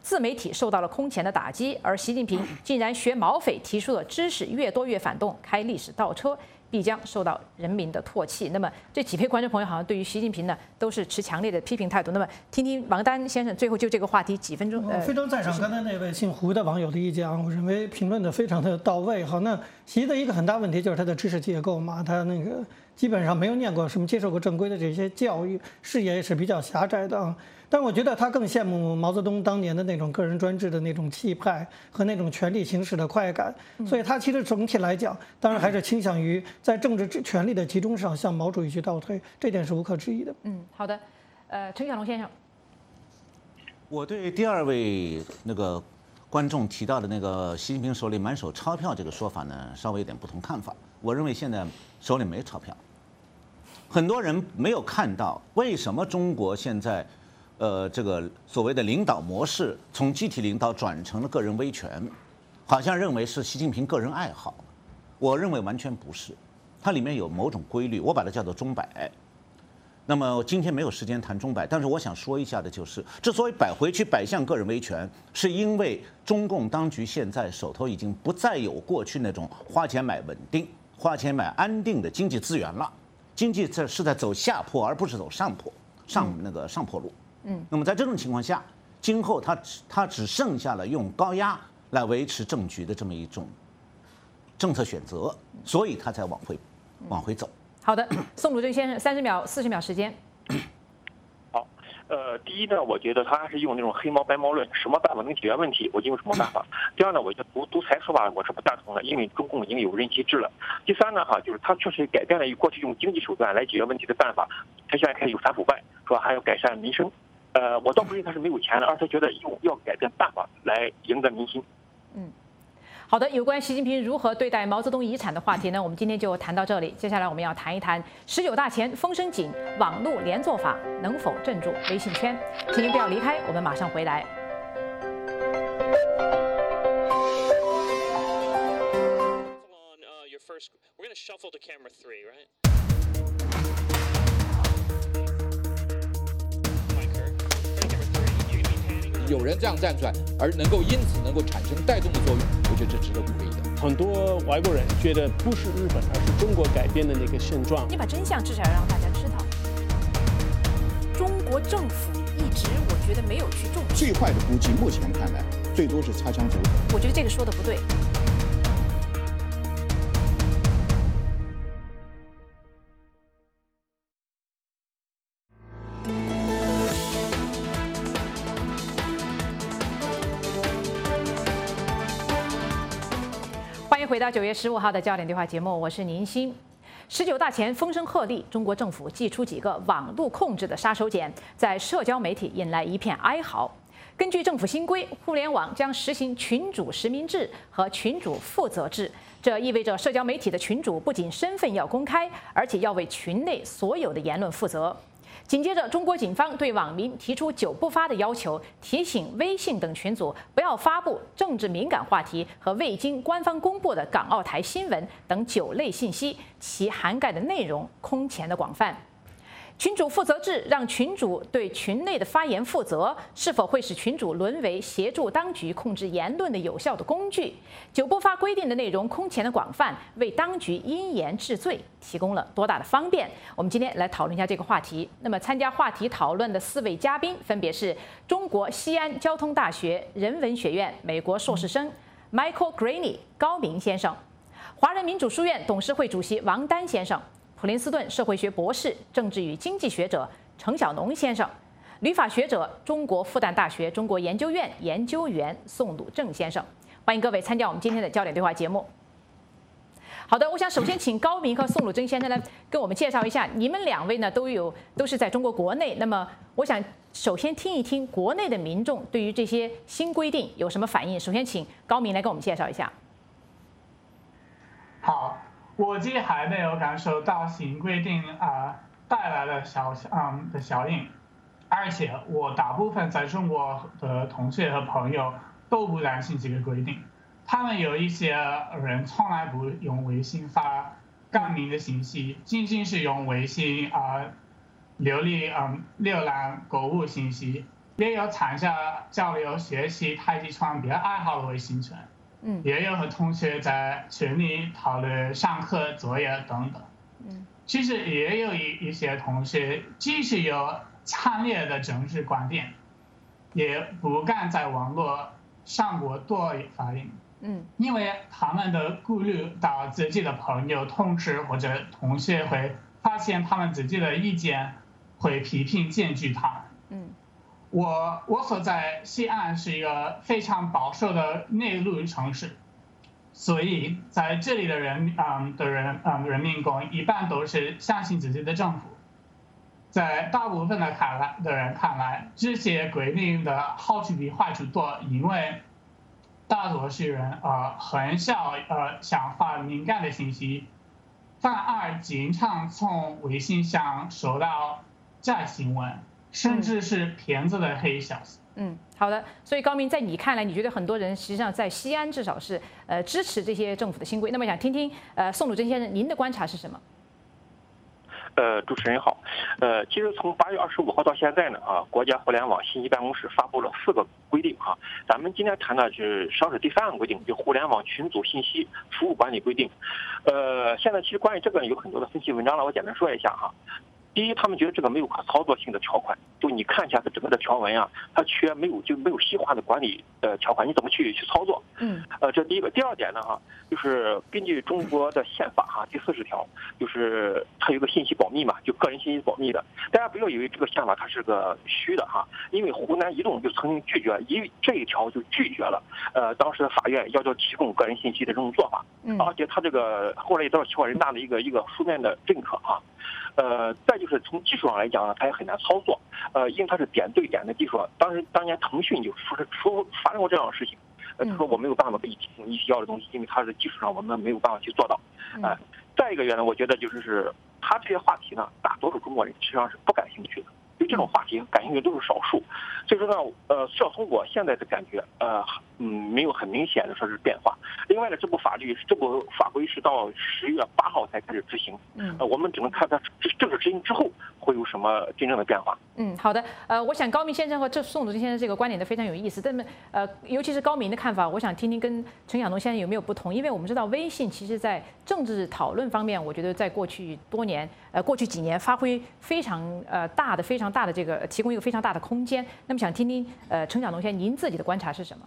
Speaker 2: 自媒体受到了空前的打击，而习近平竟然学毛匪提出的知识越多越反动，开历史倒车，必将受到人民的唾弃。那么这几位观众朋友好像对于习近平呢都是持强烈的批评态度。那么听听王丹先生最后就这个话题几分钟。
Speaker 5: 我非常赞赏刚才那位姓胡的网友的意见啊，我认为评论的非常的到位。好，那习的一个很大问题就是他的知识结构嘛，他那个基本上没有念过什么，接受过正规的这些教育，视野也是比较狭窄的啊。但我觉得他更羡慕毛泽东当年的那种个人专制的那种气派和那种权力行使的快感，所以他其实总体来讲，当然还是倾向于在政治权力的集中上向毛主义去倒退，这点是无可置疑的。
Speaker 2: 嗯，好的，呃，陈小龙先生，
Speaker 6: 我对第二位那个观众提到的那个习近平手里满手钞票这个说法呢，稍微有点不同看法。我认为现在手里没钞票，很多人没有看到为什么中国现在。呃，这个所谓的领导模式从集体领导转成了个人威权，好像认为是习近平个人爱好，我认为完全不是，它里面有某种规律，我把它叫做钟摆。那么今天没有时间谈钟摆，但是我想说一下的就是，之所以摆回去摆向个人威权，是因为中共当局现在手头已经不再有过去那种花钱买稳定、花钱买安定的经济资源了，经济这是在走下坡，而不是走上坡，上那个上坡路。嗯，那么在这种情况下，今后他他只剩下了用高压来维持政局的这么一种政策选择，所以他才往回往回走。
Speaker 2: 好的，宋鲁正先生，三十秒、四十秒时间。
Speaker 7: 好，呃，第一呢，我觉得他还是用那种黑猫白猫论，什么办法能解决问题，我就用什么办法。第二呢，我觉得独独裁说法我是不赞同的，因为中共已经有任期制了。第三呢，哈，就是他确实改变了过去用经济手段来解决问题的办法，他现在开始有反腐败，是吧？还要改善民生。呃，我倒不认为他是没有钱的，而是觉得用要改变办法来赢得民心。
Speaker 2: 嗯，好的，有关习近平如何对待毛泽东遗产的话题呢，我们今天就谈到这里。接下来我们要谈一谈十九大前风声紧，网络连坐法能否镇住微信圈？请您不要离开，我们马上回来。
Speaker 8: 有人这样站出来，而能够因此能够产生带动的作用，我觉得这值得鼓励的。
Speaker 9: 很多外国人觉得不是日本，而是中国改变的那个现状。
Speaker 2: 你把真相至少要让大家知道。中国政府一直我觉得没有去重视。
Speaker 10: 最坏的估计，目前看来，最多是擦枪走火。
Speaker 2: 我觉得这个说的不对。欢迎回到九月十五号的焦点对话节目，我是宁鑫。十九大前风声鹤唳，中国政府祭出几个网络控制的杀手锏，在社交媒体引来一片哀嚎。根据政府新规，互联网将实行群主实名制和群主负责制，这意味着社交媒体的群主不仅身份要公开，而且要为群内所有的言论负责。紧接着，中国警方对网民提出“九不发”的要求，提醒微信等群组不要发布政治敏感话题和未经官方公布的港澳台新闻等九类信息，其涵盖的内容空前的广泛。群主负责制让群主对群内的发言负责，是否会使群主沦为协助当局控制言论的有效的工具？九不发规定的内容空前的广泛，为当局因言治罪提供了多大的方便？我们今天来讨论一下这个话题。那么，参加话题讨论的四位嘉宾分别是中国西安交通大学人文学院美国硕士生 Michael Greaney 高明先生，华人民主书院董事会主席王丹先生，普林斯顿社会学博士、政治与经济学者程小农先生，旅法学者、中国复旦大学中国研究院研究员宋鲁正先生。欢迎各位参加我们今天的焦点对话节目。好的，我想首先请高明和宋鲁正先生来跟我们介绍一下，你们两位呢都有都是在中国国内，那么我想首先听一听国内的民众对于这些新规定有什么反应。首先请高明来跟我们介绍一下。
Speaker 11: 好。我既还没有感受到新规定啊、呃、带来的效嗯的效应，而且我大部分在中国的同学和朋友都不担心这个规定。他们有一些人从来不用微信发干明的信息，仅仅是用微信啊、呃、流利嗯浏览购物信息。 也有参加交流学习太极拳别的爱好的微信群，嗯，也有和同学在群里讨论上课作业等等，嗯，其实也有一一些同学即使有强烈的政治观点，也不敢在网络上过多发言，嗯，因为他们的顾虑到自己的朋友、同事或者同学会发现他们自己的意见会批评检举他们，嗯。我我所在西安是一个非常保守的内陆城市，所以在这里的人嗯的人嗯人民工一般都是相信自己的政府。在大部分的看来的人看来，这些规定的好处比坏处多，因为大多数人呃很少呃想发敏感的信息，反而经常从微信上收到假新闻。甚至是骗子的黑消息。
Speaker 2: 嗯，好的。所以高明，在你看来，你觉得很多人实际上在西安至少是呃支持这些政府的新规。那么想听听呃宋鲁珍先生您的观察是什么？
Speaker 7: 呃，主持人好。呃，其实从八月二十五号到现在呢，啊，国家互联网信息办公室发布了四个规定哈。咱们今天谈的是上是第三个规定，就互联网群组信息服务管理规定。呃，现在其实关于这个有很多的分析文章了，我简单说一下哈。第一，他们觉得这个没有可操作性的条款，就你看一下它整个的条文啊，它缺没有就没有细化的管理的条款，你怎么去去操作？嗯，呃，这第一个。第二点呢，哈，就是根据中国的宪法哈第四十条，就是它有个信息保密嘛，就个人信息保密的。大家不要以为这个宪法它是个虚的哈，因为湖南移动就曾经拒绝，因为这一条就拒绝了，呃，当时的法院要求提供个人信息的这种做法，嗯，而且它这个后来也得到全国人大的一个一个书面的认可啊。呃，再就是从技术上来讲呢，它也很难操作。呃，因为它是点对点的技术。当时当年腾讯就说是说发生过这样的事情，呃，他说我没有办法给你提供你需要的东西，因为它是技术上我们没有办法去做到。啊、呃，再一个原因，我觉得就是是他这些话题呢，大多数中国人实际上是不感兴趣的。对这种话题感兴趣都是少数，所以说呢，呃，至少从我现在的感觉，呃，嗯，没有很明显的说是变化。另外呢，这部法律这部法规是到十月八号才开始执行，嗯，呃，我们只能看它正式执行之后会有什么真正的变化。
Speaker 2: 嗯，好的，呃，我想高明先生和这宋祖先生这个观点都非常有意思，但是呃，尤其是高明的看法，我想听听跟陈晓东先生有没有不同，因为我们知道微信其实在政治讨论方面，我觉得在过去多年，呃，过去几年发挥非常呃大的非常大的这个提供一个非常大的空间。那么想听听呃陈晓东先生您自己的观察是什么？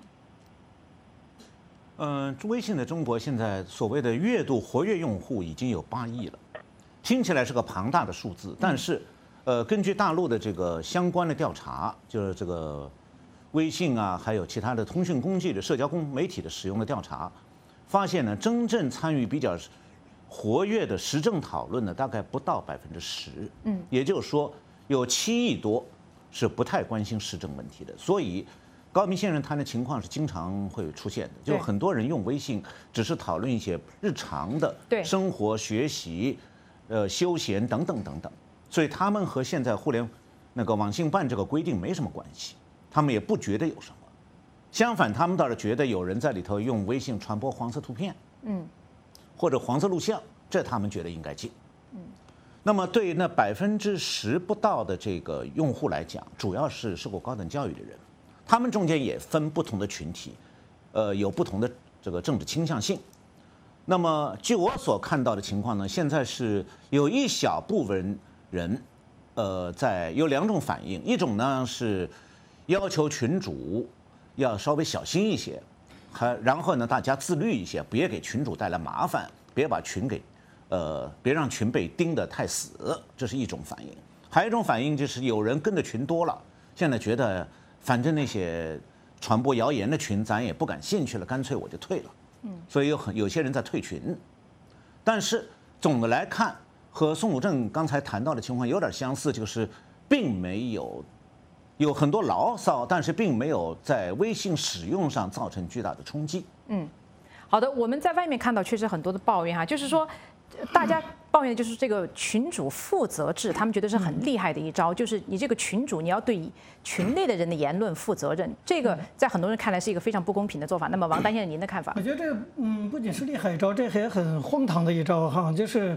Speaker 6: 嗯、呃，微信在中国现在所谓的月度活跃用户已经有八亿了，听起来是个庞大的数字，但是，呃，根据大陆的这个相关的调查，就是这个微信啊，还有其他的通讯工具的社交公媒体的使用的调查，发现呢，真正参与比较活跃的时政讨论呢，大概不到百分之十，嗯，也就是说有七亿多是不太关心时政问题的，所以。高明先生谈的情况是经常会出现的，就很多人用微信只是讨论一些日常的生活、学习、呃休闲等等等等，所以他们和现在互联那个网信办这个规定没什么关系，他们也不觉得有什么，相反，他们倒是觉得有人在里头用微信传播黄色图片，嗯，或者黄色录像，这他们觉得应该禁。嗯，那么对那百分之十不到的这个用户来讲，主要是受过高等教育的人。他们中间也分不同的群体，呃，有不同的这个政治倾向性。那么，据我所看到的情况呢，现在是有一小部分人，呃，在有两种反应，一种呢是要求群主要稍微小心一些，还然后呢大家自律一些，别给群主带来麻烦，别把群给，呃，别让群被盯得太死，这是一种反应。还有一种反应就是有人跟着群多了，现在觉得。反正那些传播谣言的群，咱也不感兴趣了，干脆我就退了。嗯，所以有很有些人在退群，但是总的来看，和宋鲁正刚才谈到的情况有点相似，就是并没有有很多牢骚，但是并没有在微信使用上造成巨大的冲击。
Speaker 2: 嗯，好的，我们在外面看到确实很多的抱怨哈，就是说。大家抱怨的就是这个群主负责制，他们觉得是很厉害的一招，就是你这个群主你要对群内的人的言论负责任，这个在很多人看来是一个非常不公平的做法。那么王丹先生您的看法？
Speaker 5: 我觉得这个嗯不仅是厉害一招，这也很荒唐的一招哈，就是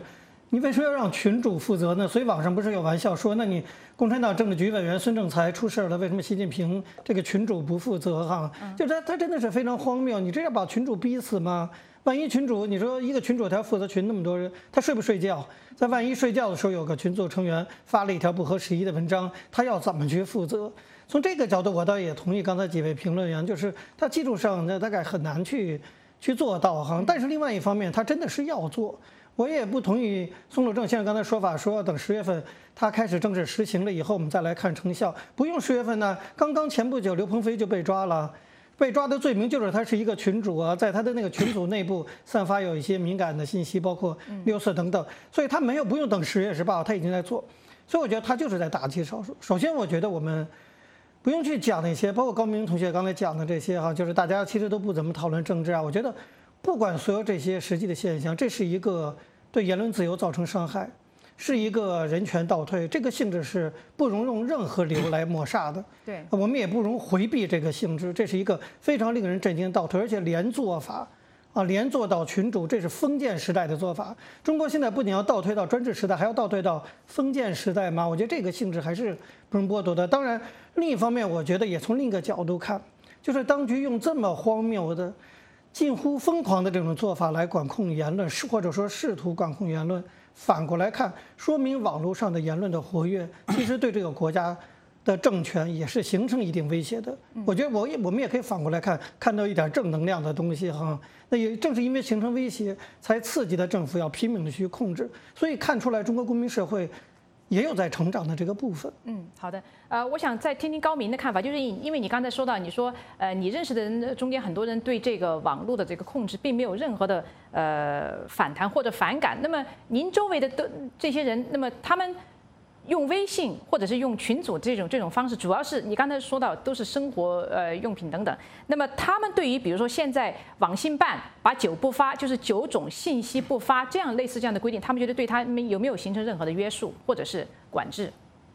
Speaker 5: 你为什么要让群主负责呢？所以网上不是有玩笑说，那你共产党政治局委员孙政才出事了，为什么习近平这个群主不负责哈？就他他真的是非常荒谬，你这要把群主逼死吗？万一群主，你说一个群主他要负责群那么多人，他睡不睡觉？在万一睡觉的时候，有个群组成员发了一条不合时宜的文章，他要怎么去负责？从这个角度，我倒也同意刚才几位评论员，就是他技术上那大概很难去去做到哈。但是另外一方面，他真的是要做。我也不同意松鲁正先生刚才说法，说要等十月份他开始正式实行了以后，我们再来看成效。不用十月份呢，刚刚前不久刘鹏飞就被抓了。被抓的罪名就是他是一个群主啊，在他的那个群组内部散发有一些敏感的信息，包括六四等等，所以他没有不用等十月十八号，他已经在做，所以我觉得他就是在打击少数。首先，我觉得我们不用去讲那些，包括高明同学刚才讲的这些哈，就是大家其实都不怎么讨论政治啊。我觉得不管所有这些实际的现象，这是一个对言论自由造成伤害。是一个人权倒退，这个性质是不容用任何理由来抹杀的。
Speaker 2: 对，
Speaker 5: 我们也不容回避这个性质，这是一个非常令人震惊的倒退，而且连做法，啊，连做到群主，这是封建时代的做法。中国现在不仅要倒退到专制时代，还要倒退到封建时代吗？我觉得这个性质还是不容剥夺的。当然，另一方面，我觉得也从另一个角度看，就是当局用这么荒谬的、近乎疯狂的这种做法来管控言论，或者说试图管控言论。反过来看，说明网络上的言论的活跃，其实对这个国家的政权也是形成一定威胁的。我觉得我也我们也可以反过来看，看到一点正能量的东西哈。那也正是因为形成威胁，才刺激的政府要拼命的去控制。所以看出来，中国公民社会也有在成长的这个部分。
Speaker 2: 嗯，好的。呃，我想再听听高明的看法，就是因为你刚才说到，你说呃，你认识的人中间很多人对这个网络的这个控制并没有任何的呃反弹或者反感。那么您周围的的这些人，那么他们用微信或者是用群组这种这种方式，主要是你刚才说到都是生活呃用品等等。那么他们对于比如说现在网信办把九不发，就是九种信息不发，这样类似这样的规定，他们觉得对他们有没有形成任何的约束或者是管制？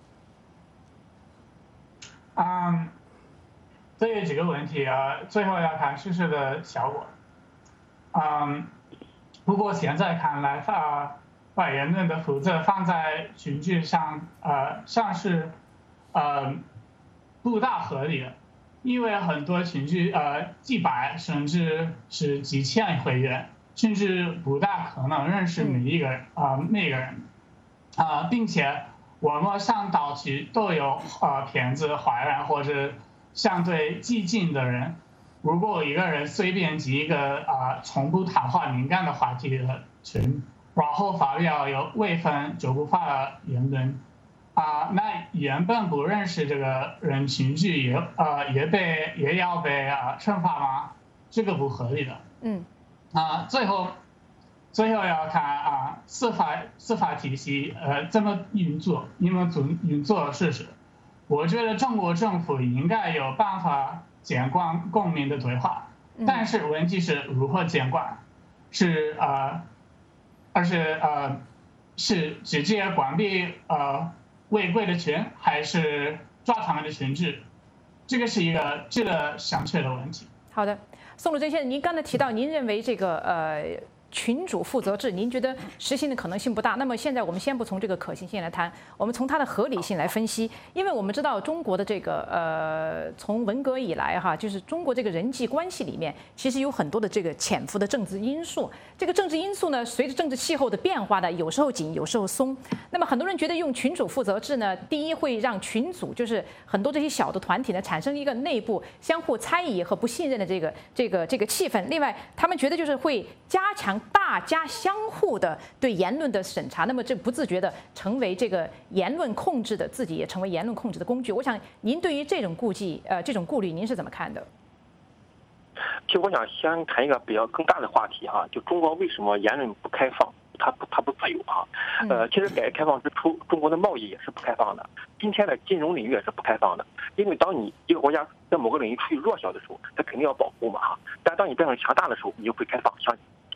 Speaker 11: 嗯，这有几个问题啊，最后要看实施的效果。嗯，不过现在看来，啊，把言论的负责放在群聚上，呃，像是，呃，不大合理的，因为很多群聚，呃，几百甚至是几千会员，甚至不大可能认识每一个人啊、呃、每个人，啊、呃，并且。我们上岛区都有呃骗子、坏人或者相对激进的人。如果一个人随便进一个啊、呃、从不谈话敏感的话题的群，然后发表有违反九不发的言论，啊、呃，那原本不认识这个人群聚也呃也被也要被啊、呃、惩罚吗？这个不合理的。
Speaker 2: 嗯。
Speaker 11: 啊、呃，最后。最后要看啊，司法司法体系呃怎么运作，你们怎么运作事实。我觉得中国政府应该有办法监管公民的对话，但是问题是如何监管？是呃，而是呃，是直接关闭呃违规的群，还是抓他们的群制？这个是一个值得商榷的问题。
Speaker 2: 好的，宋鲁珍先生，您刚才提到，您认为这个呃。群主负责制，您觉得实行的可能性不大？那么现在我们先不从这个可行性来谈，我们从它的合理性来分析。因为我们知道中国的这个呃，从文革以来哈，就是中国这个人际关系里面，其实有很多的这个潜伏的政治因素。这个政治因素呢，随着政治气候的变化呢，有时候紧，有时候松。那么很多人觉得用群主负责制呢，第一会让群组就是很多这些小的团体呢，产生一个内部相互猜疑和不信任的这个这个这个气氛。另外，他们觉得就是会加强大家相互的对言论的审查，那么这不自觉的成为这个言论控制的，自己也成为言论控制的工具。我想您对于这种顾忌，呃，这种顾虑，您是怎么看的？
Speaker 7: 其实我想先谈一个比较更大的话题哈，就中国为什么言论不开放，它不它不自由啊？呃，其实改革开放之初，中国的贸易也是不开放的，今天的金融领域也是不开放的。因为当你一个国家在某个领域处于弱小的时候，它肯定要保护嘛哈。但当你变成强大的时候，你就会开放，像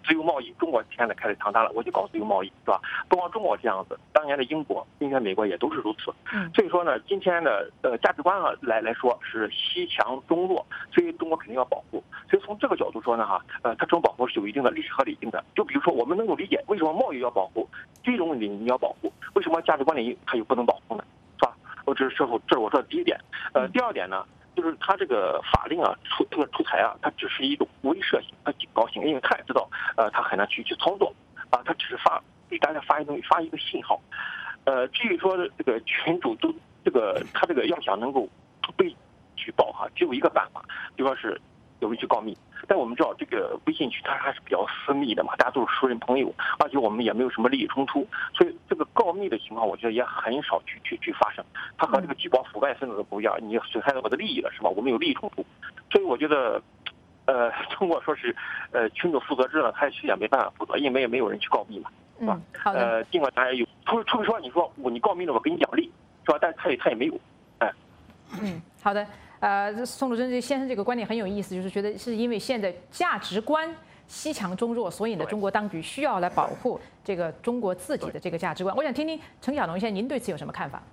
Speaker 7: 自由贸易，中国现在开始强大了，我就搞自由贸易，是吧？不光中国这样子，当年的英国、今天美国也都是如此。所以说呢，今天的呃价值观啊来来说是西强中弱，所以中国肯定要保护。所以从这个角度说呢，哈，呃，它这种保护是有一定的历史合理性的。就比如说，我们能够理解为什么贸易要保护，这种领域要保护，为什么价值观领域它又不能保护呢？是吧？我这是这是这是我说的第一点。呃，第二点呢，就是它这个法令啊出这个出台啊，它只是一种威慑性、它警告性，因为他也知道，呃，他很难去去操作啊，他只是发给大家发一东西发一个信号。呃，至于说这个群主都这个他这个要想能够被举报哈，只有一个办法，就说是有人去告密。但我们知道这个微信群它还是比较私密的嘛，大家都是熟人朋友，而且我们也没有什么利益冲突，所以这个告密的情况，我觉得也很少去去去发生。它和这个举报腐败分子不一样，你损害了我的利益了，是吧？我们有利益冲突，所以我觉得，呃，通过说是呃群主负责制呢，他其实也没办法负责，因为也没有人去告密嘛，是吧？
Speaker 2: 好的。
Speaker 7: 呃，尽管他也有，除除非说你说我你告密了，我给你奖励，是吧？但是他也他也没有，哎。
Speaker 2: 嗯，好的。呃，宋鲁珍这先生这个观点很有意思，就是觉得是因为现在价值观西强中弱，所以呢，中国当局需要来保护这个中国自己的这个价值观。我想听听陈小龙先生，您对此有什么看法？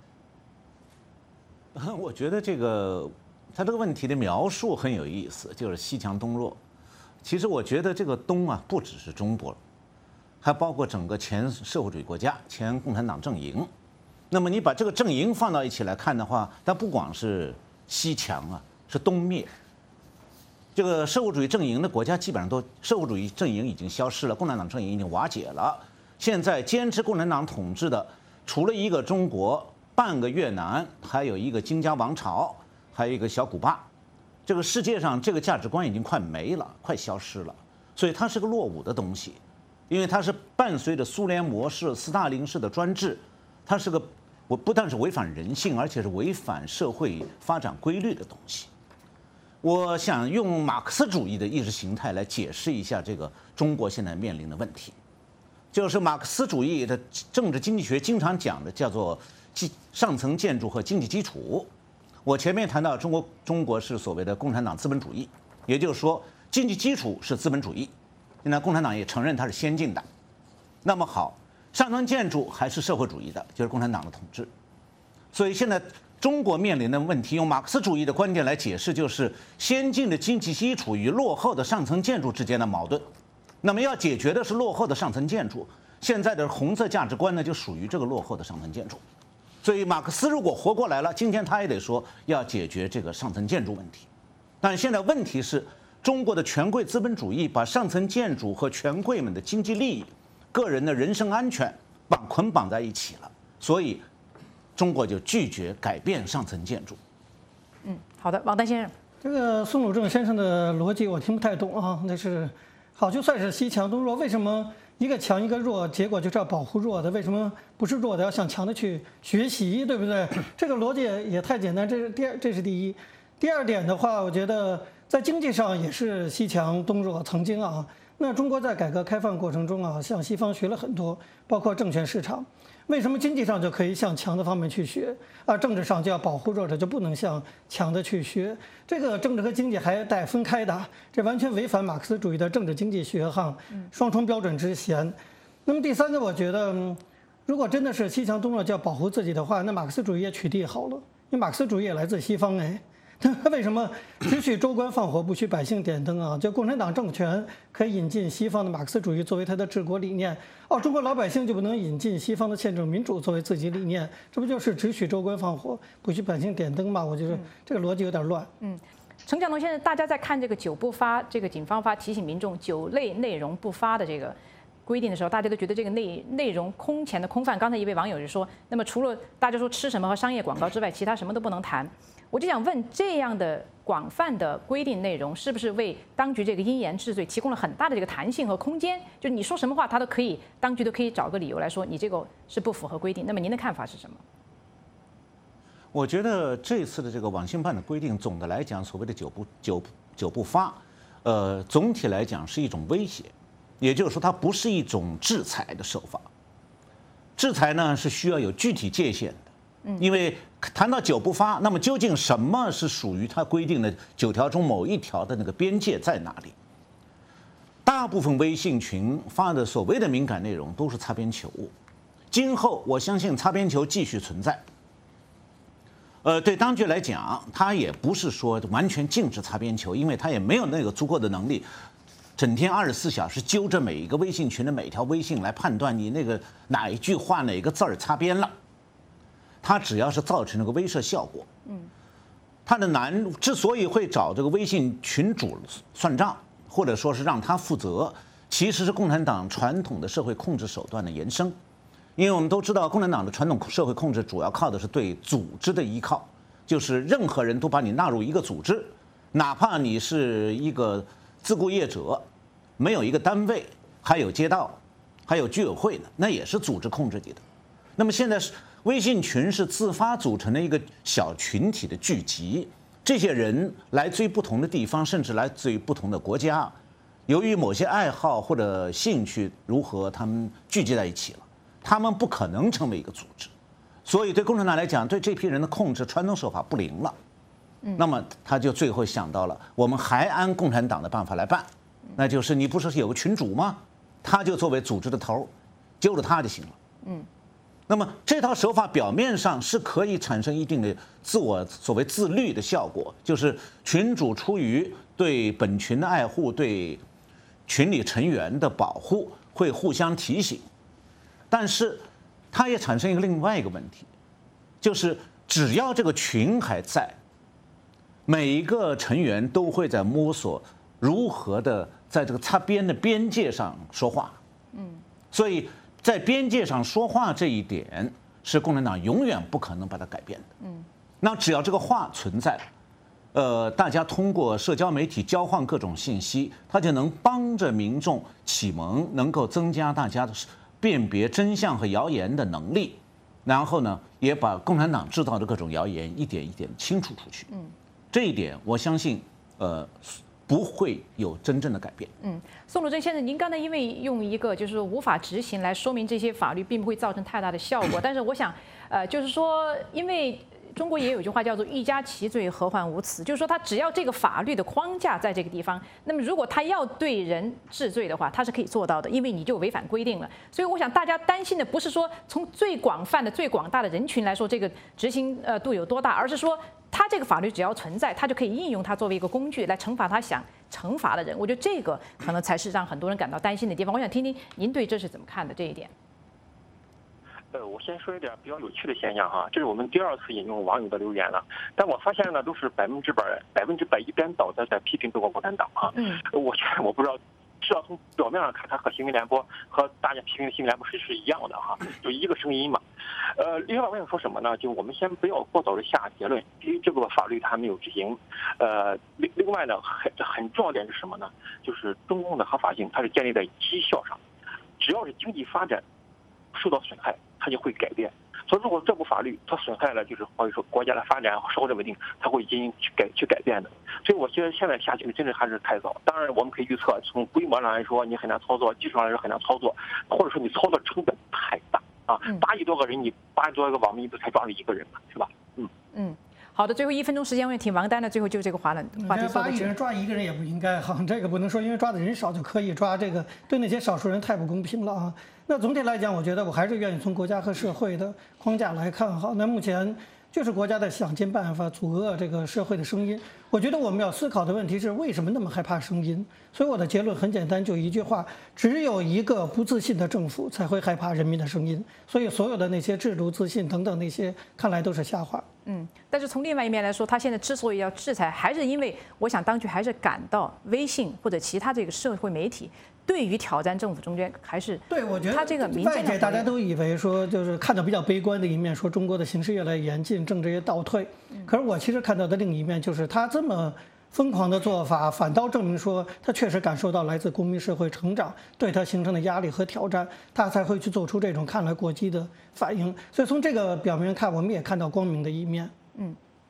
Speaker 6: 我觉得这个他这个问题的描述很有意思，就是西强东弱。其实我觉得这个东啊，不只是中国，还包括整个前社会主义国家、前共产党阵营。那么你把这个阵营放到一起来看的话，它不光是西强啊，是东灭。这个社会主义阵营的国家基本上都社会主义阵营已经消失了，共产党阵营已经瓦解了。现在坚持共产党统治的，除了一个中国、半个越南，还有一个金家王朝，还有一个小古巴。这个世界上这个价值观已经快没了，快消失了。所以它是个落伍的东西，因为它是伴随着苏联模式、斯大林式的专制，它是个我不但是违反人性，而且是违反社会发展规律的东西。我想用马克思主义的意识形态来解释一下这个中国现在面临的问题，就是马克思主义的政治经济学经常讲的叫做上层建筑和经济基础。我前面谈到中国，中国是所谓的共产党资本主义，也就是说经济基础是资本主义，现在共产党也承认它是先进的。那么好，上层建筑还是社会主义的，就是共产党的统治。所以现在中国面临的问题，用马克思主义的观点来解释，就是先进的经济基础与落后的上层建筑之间的矛盾。那么要解决的是落后的上层建筑，现在的红色价值观呢，就属于这个落后的上层建筑。所以马克思如果活过来了，今天他也得说要解决这个上层建筑问题。但现在问题是，中国的权贵资本主义把上层建筑和权贵们的经济利益、个人的人身安全绑捆绑在一起了，所以中国就拒绝改变上层建筑。
Speaker 2: 嗯，好的，王丹先生，
Speaker 5: 这个宋鲁正先生的逻辑我听不太懂啊。那是好，就算是西强东弱，为什么一个强一个弱，结果就是要保护弱的？为什么不是弱的要向强的去学习，对不对？这个逻辑也太简单。这是第二，这是第一。第二点的话，我觉得在经济上也是西强东弱，曾经啊。那中国在改革开放过程中啊，向西方学了很多，包括证券市场。为什么经济上就可以向强的方面去学啊？政治上就要保护弱者，就不能向强的去学？这个政治和经济还带分开的，这完全违反马克思主义的政治经济学哈，双重标准之嫌。那么第三个，我觉得，如果真的是西强东弱就要保护自己的话，那马克思主义也取缔好了，因为马克思主义也来自西方哎。为什么只许州官放火，不许百姓点灯啊？就共产党政权可以引进西方的马克思主义作为它的治国理念，哦，中国老百姓就不能引进西方的宪政民主作为自己理念？这不就是只许州官放火，不许百姓点灯吗？我觉得这个逻辑有点乱。
Speaker 2: 嗯，陈小龙先生，大家在看这个九不发，这个警方发提醒民众九类内容不发的这个规定的时候，大家都觉得这个内内容空前的空泛。刚才一位网友就说，那么除了大家说吃什么和商业广告之外，其他什么都不能谈。我就想问，这样的广泛的规定内容，是不是为当局这个因言治罪提供了很大的这个弹性和空间？就你说什么话，他都可以，当局都可以找个理由来说你这个是不符合规定。那么您的看法是什么？
Speaker 6: 我觉得这次的这个网信办的规定，总的来讲，所谓的九不九九不发，呃，总体来讲是一种威胁，也就是说，它不是一种制裁的手法。制裁呢是需要有具体界限的。因为谈到九不发，那么究竟什么是属于它规定的九条中某一条的那个边界在哪里？大大部分微信群发的所谓的敏感内容都是擦边球。今后我相信擦边球继续存在。呃，对当局来讲，他也不是说完全禁止擦边球，因为他也没有那个足够的能力，整天二十四小时揪着每一个微信群的每条微信来判断你那个哪一句话哪个字儿擦边了。他只要是造成那个威慑效果，嗯，他的难之所以会找这个微信群主算账，或者说是让他负责，其实是共产党传统的社会控制手段的延伸。因为我们都知道，共产党的传统社会控制主要靠的是对组织的依靠，就是任何人都把你纳入一个组织，哪怕你是一个自雇业者，没有一个单位，还有街道，还有居委会呢，那也是组织控制你的。那么现在是微信群是自发组成的一个小群体的聚集，这些人来自于不同的地方，甚至来自于不同的国家，由于某些爱好或者兴趣如何，他们聚集在一起了。他们不可能成为一个组织，所以对共产党来讲，对这批人的控制传统手法不灵了。那么他就最后想到了，我们还按共产党的办法来办，那就是你不是有个群主吗？他就作为组织的头，揪着他就行了。嗯。那么这套手法表面上是可以产生一定的自我所谓自律的效果，就是群主出于对本群的爱护、对群里成员的保护，会互相提醒。但是，它也产生一个另外一个问题，就是只要这个群还在，每一个成员都会在摸索如何的在这个擦边的边界上说话。嗯，所以在边界上说话这一点是共产党永远不可能把它改变的。嗯，那只要这个话存在，呃，大家通过社交媒体交换各种信息，它就能帮着民众启蒙，能够增加大家的辨别真相和谣言的能力，然后呢，也把共产党制造的各种谣言一点一点清除出去。嗯，这一点我相信，呃，不会有真正的改变。
Speaker 2: 嗯，宋鲁珍先生，您刚才因为用一个就是无法执行来说明这些法律并不会造成太大的效果，但是我想，呃，就是说，因为中国也有一句话叫做“欲加其罪，何患无辞”，就是说他只要这个法律的框架在这个地方，那么如果他要对人治罪的话，他是可以做到的，因为你就违反规定了。所以我想大家担心的不是说从最广泛的、最广大的人群来说这个执行呃度有多大，而是说他这个法律只要存在，他就可以应用它作为一个工具来惩罚他想惩罚的人。我觉得这个可能才是让很多人感到担心的地方。我想听听您对这是怎么看的这一点。
Speaker 7: 呃，我先说一点比较有趣的现象哈，这是我们第二次引用网友的留言了，但我发现呢，都是百分之百、百分之百一边倒的在批评中国共产党啊。嗯，我我不知道，至少从表面上看，他和新闻联播和大家批评的新闻联播是是一样的哈，就一个声音嘛。呃，另外我想说什么呢？就我们先不要过早的下结论，第一，这个法律它还没有执行。呃，另另外呢，很很重要点是什么呢？就是中共的合法性，它是建立在绩效上，只要是经济发展受到损害，它就会改变。所以如果这部法律它损害了，就是或者说国家的发展和社会的稳定，它会进行去改去改变的。所以我觉得现在下去真的还是太早。当然我们可以预测，从规模上来说你很难操作，技术上来说很难操作，或者说你操作成本太大啊！八亿多个人，你八亿多个网民都才抓住一个人嘛，是吧？嗯嗯。
Speaker 2: 好的，最后一分钟时间，我也挺王丹的。最后就这个话了，话题做
Speaker 5: 八亿人抓一个人也不应该哈，这个不能说因为抓的人少就可以抓，这个对那些少数人太不公平了啊。那总体来讲，我觉得我还是愿意从国家和社会的框架来看哈。那目前就是国家在想尽办法阻遏这个社会的声音。我觉得我们要思考的问题是为什么那么害怕声音？所以我的结论很简单，就一句话：只有一个不自信的政府才会害怕人民的声音。所以所有的那些制度自信等等那些，看来都是瞎话。
Speaker 2: 嗯，但是从另外一面来说，他现在之所以要制裁，还是因为我想当局还是感到微信或者其他这个社会媒体对于挑战政府中间还是
Speaker 5: 对我觉得
Speaker 2: 他这个民间
Speaker 5: 外界大家都以为说就是看到比较悲观的一面，说中国的形势越来越严峻，政治也倒退。可是我其实看到的另一面就是他这么疯狂的做法，反倒证明说他确实感受到来自公民社会成长对他形成的压力和挑战，他才会去做出这种看来过激的反应。所以从这个表面看，我们也看到光明的一面。嗯。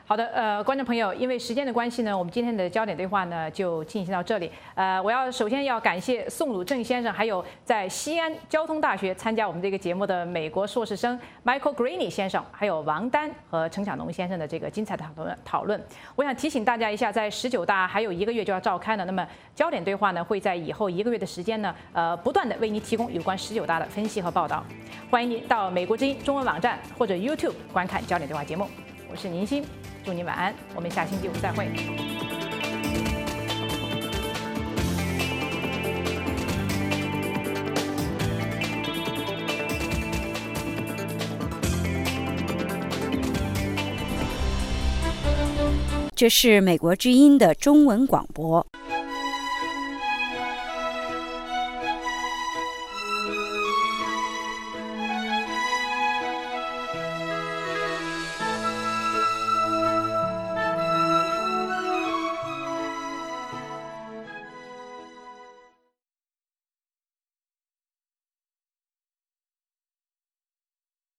Speaker 2: 好的，呃，观众朋友，因为时间的关系呢，我们今天的焦点对话呢就进行到这里。呃，我要首先要感谢宋鲁正先生，还有在西安交通大学参加我们这个节目的美国硕士生 Michael Greeny 先生，还有王丹和陈小农先生的这个精彩的讨论讨论。我想提醒大家一下，在十九大还有一个月就要召开了，那么焦点对话呢会在以后一个月的时间呢，呃，不断的为您提供有关十九大的分析和报道。欢迎您到美国之音中文网站或者 YouTube 观看焦点对话节目。我是宁鑫。祝您晚安，我们下星期五再会。
Speaker 12: 这是美国之音的中文广播。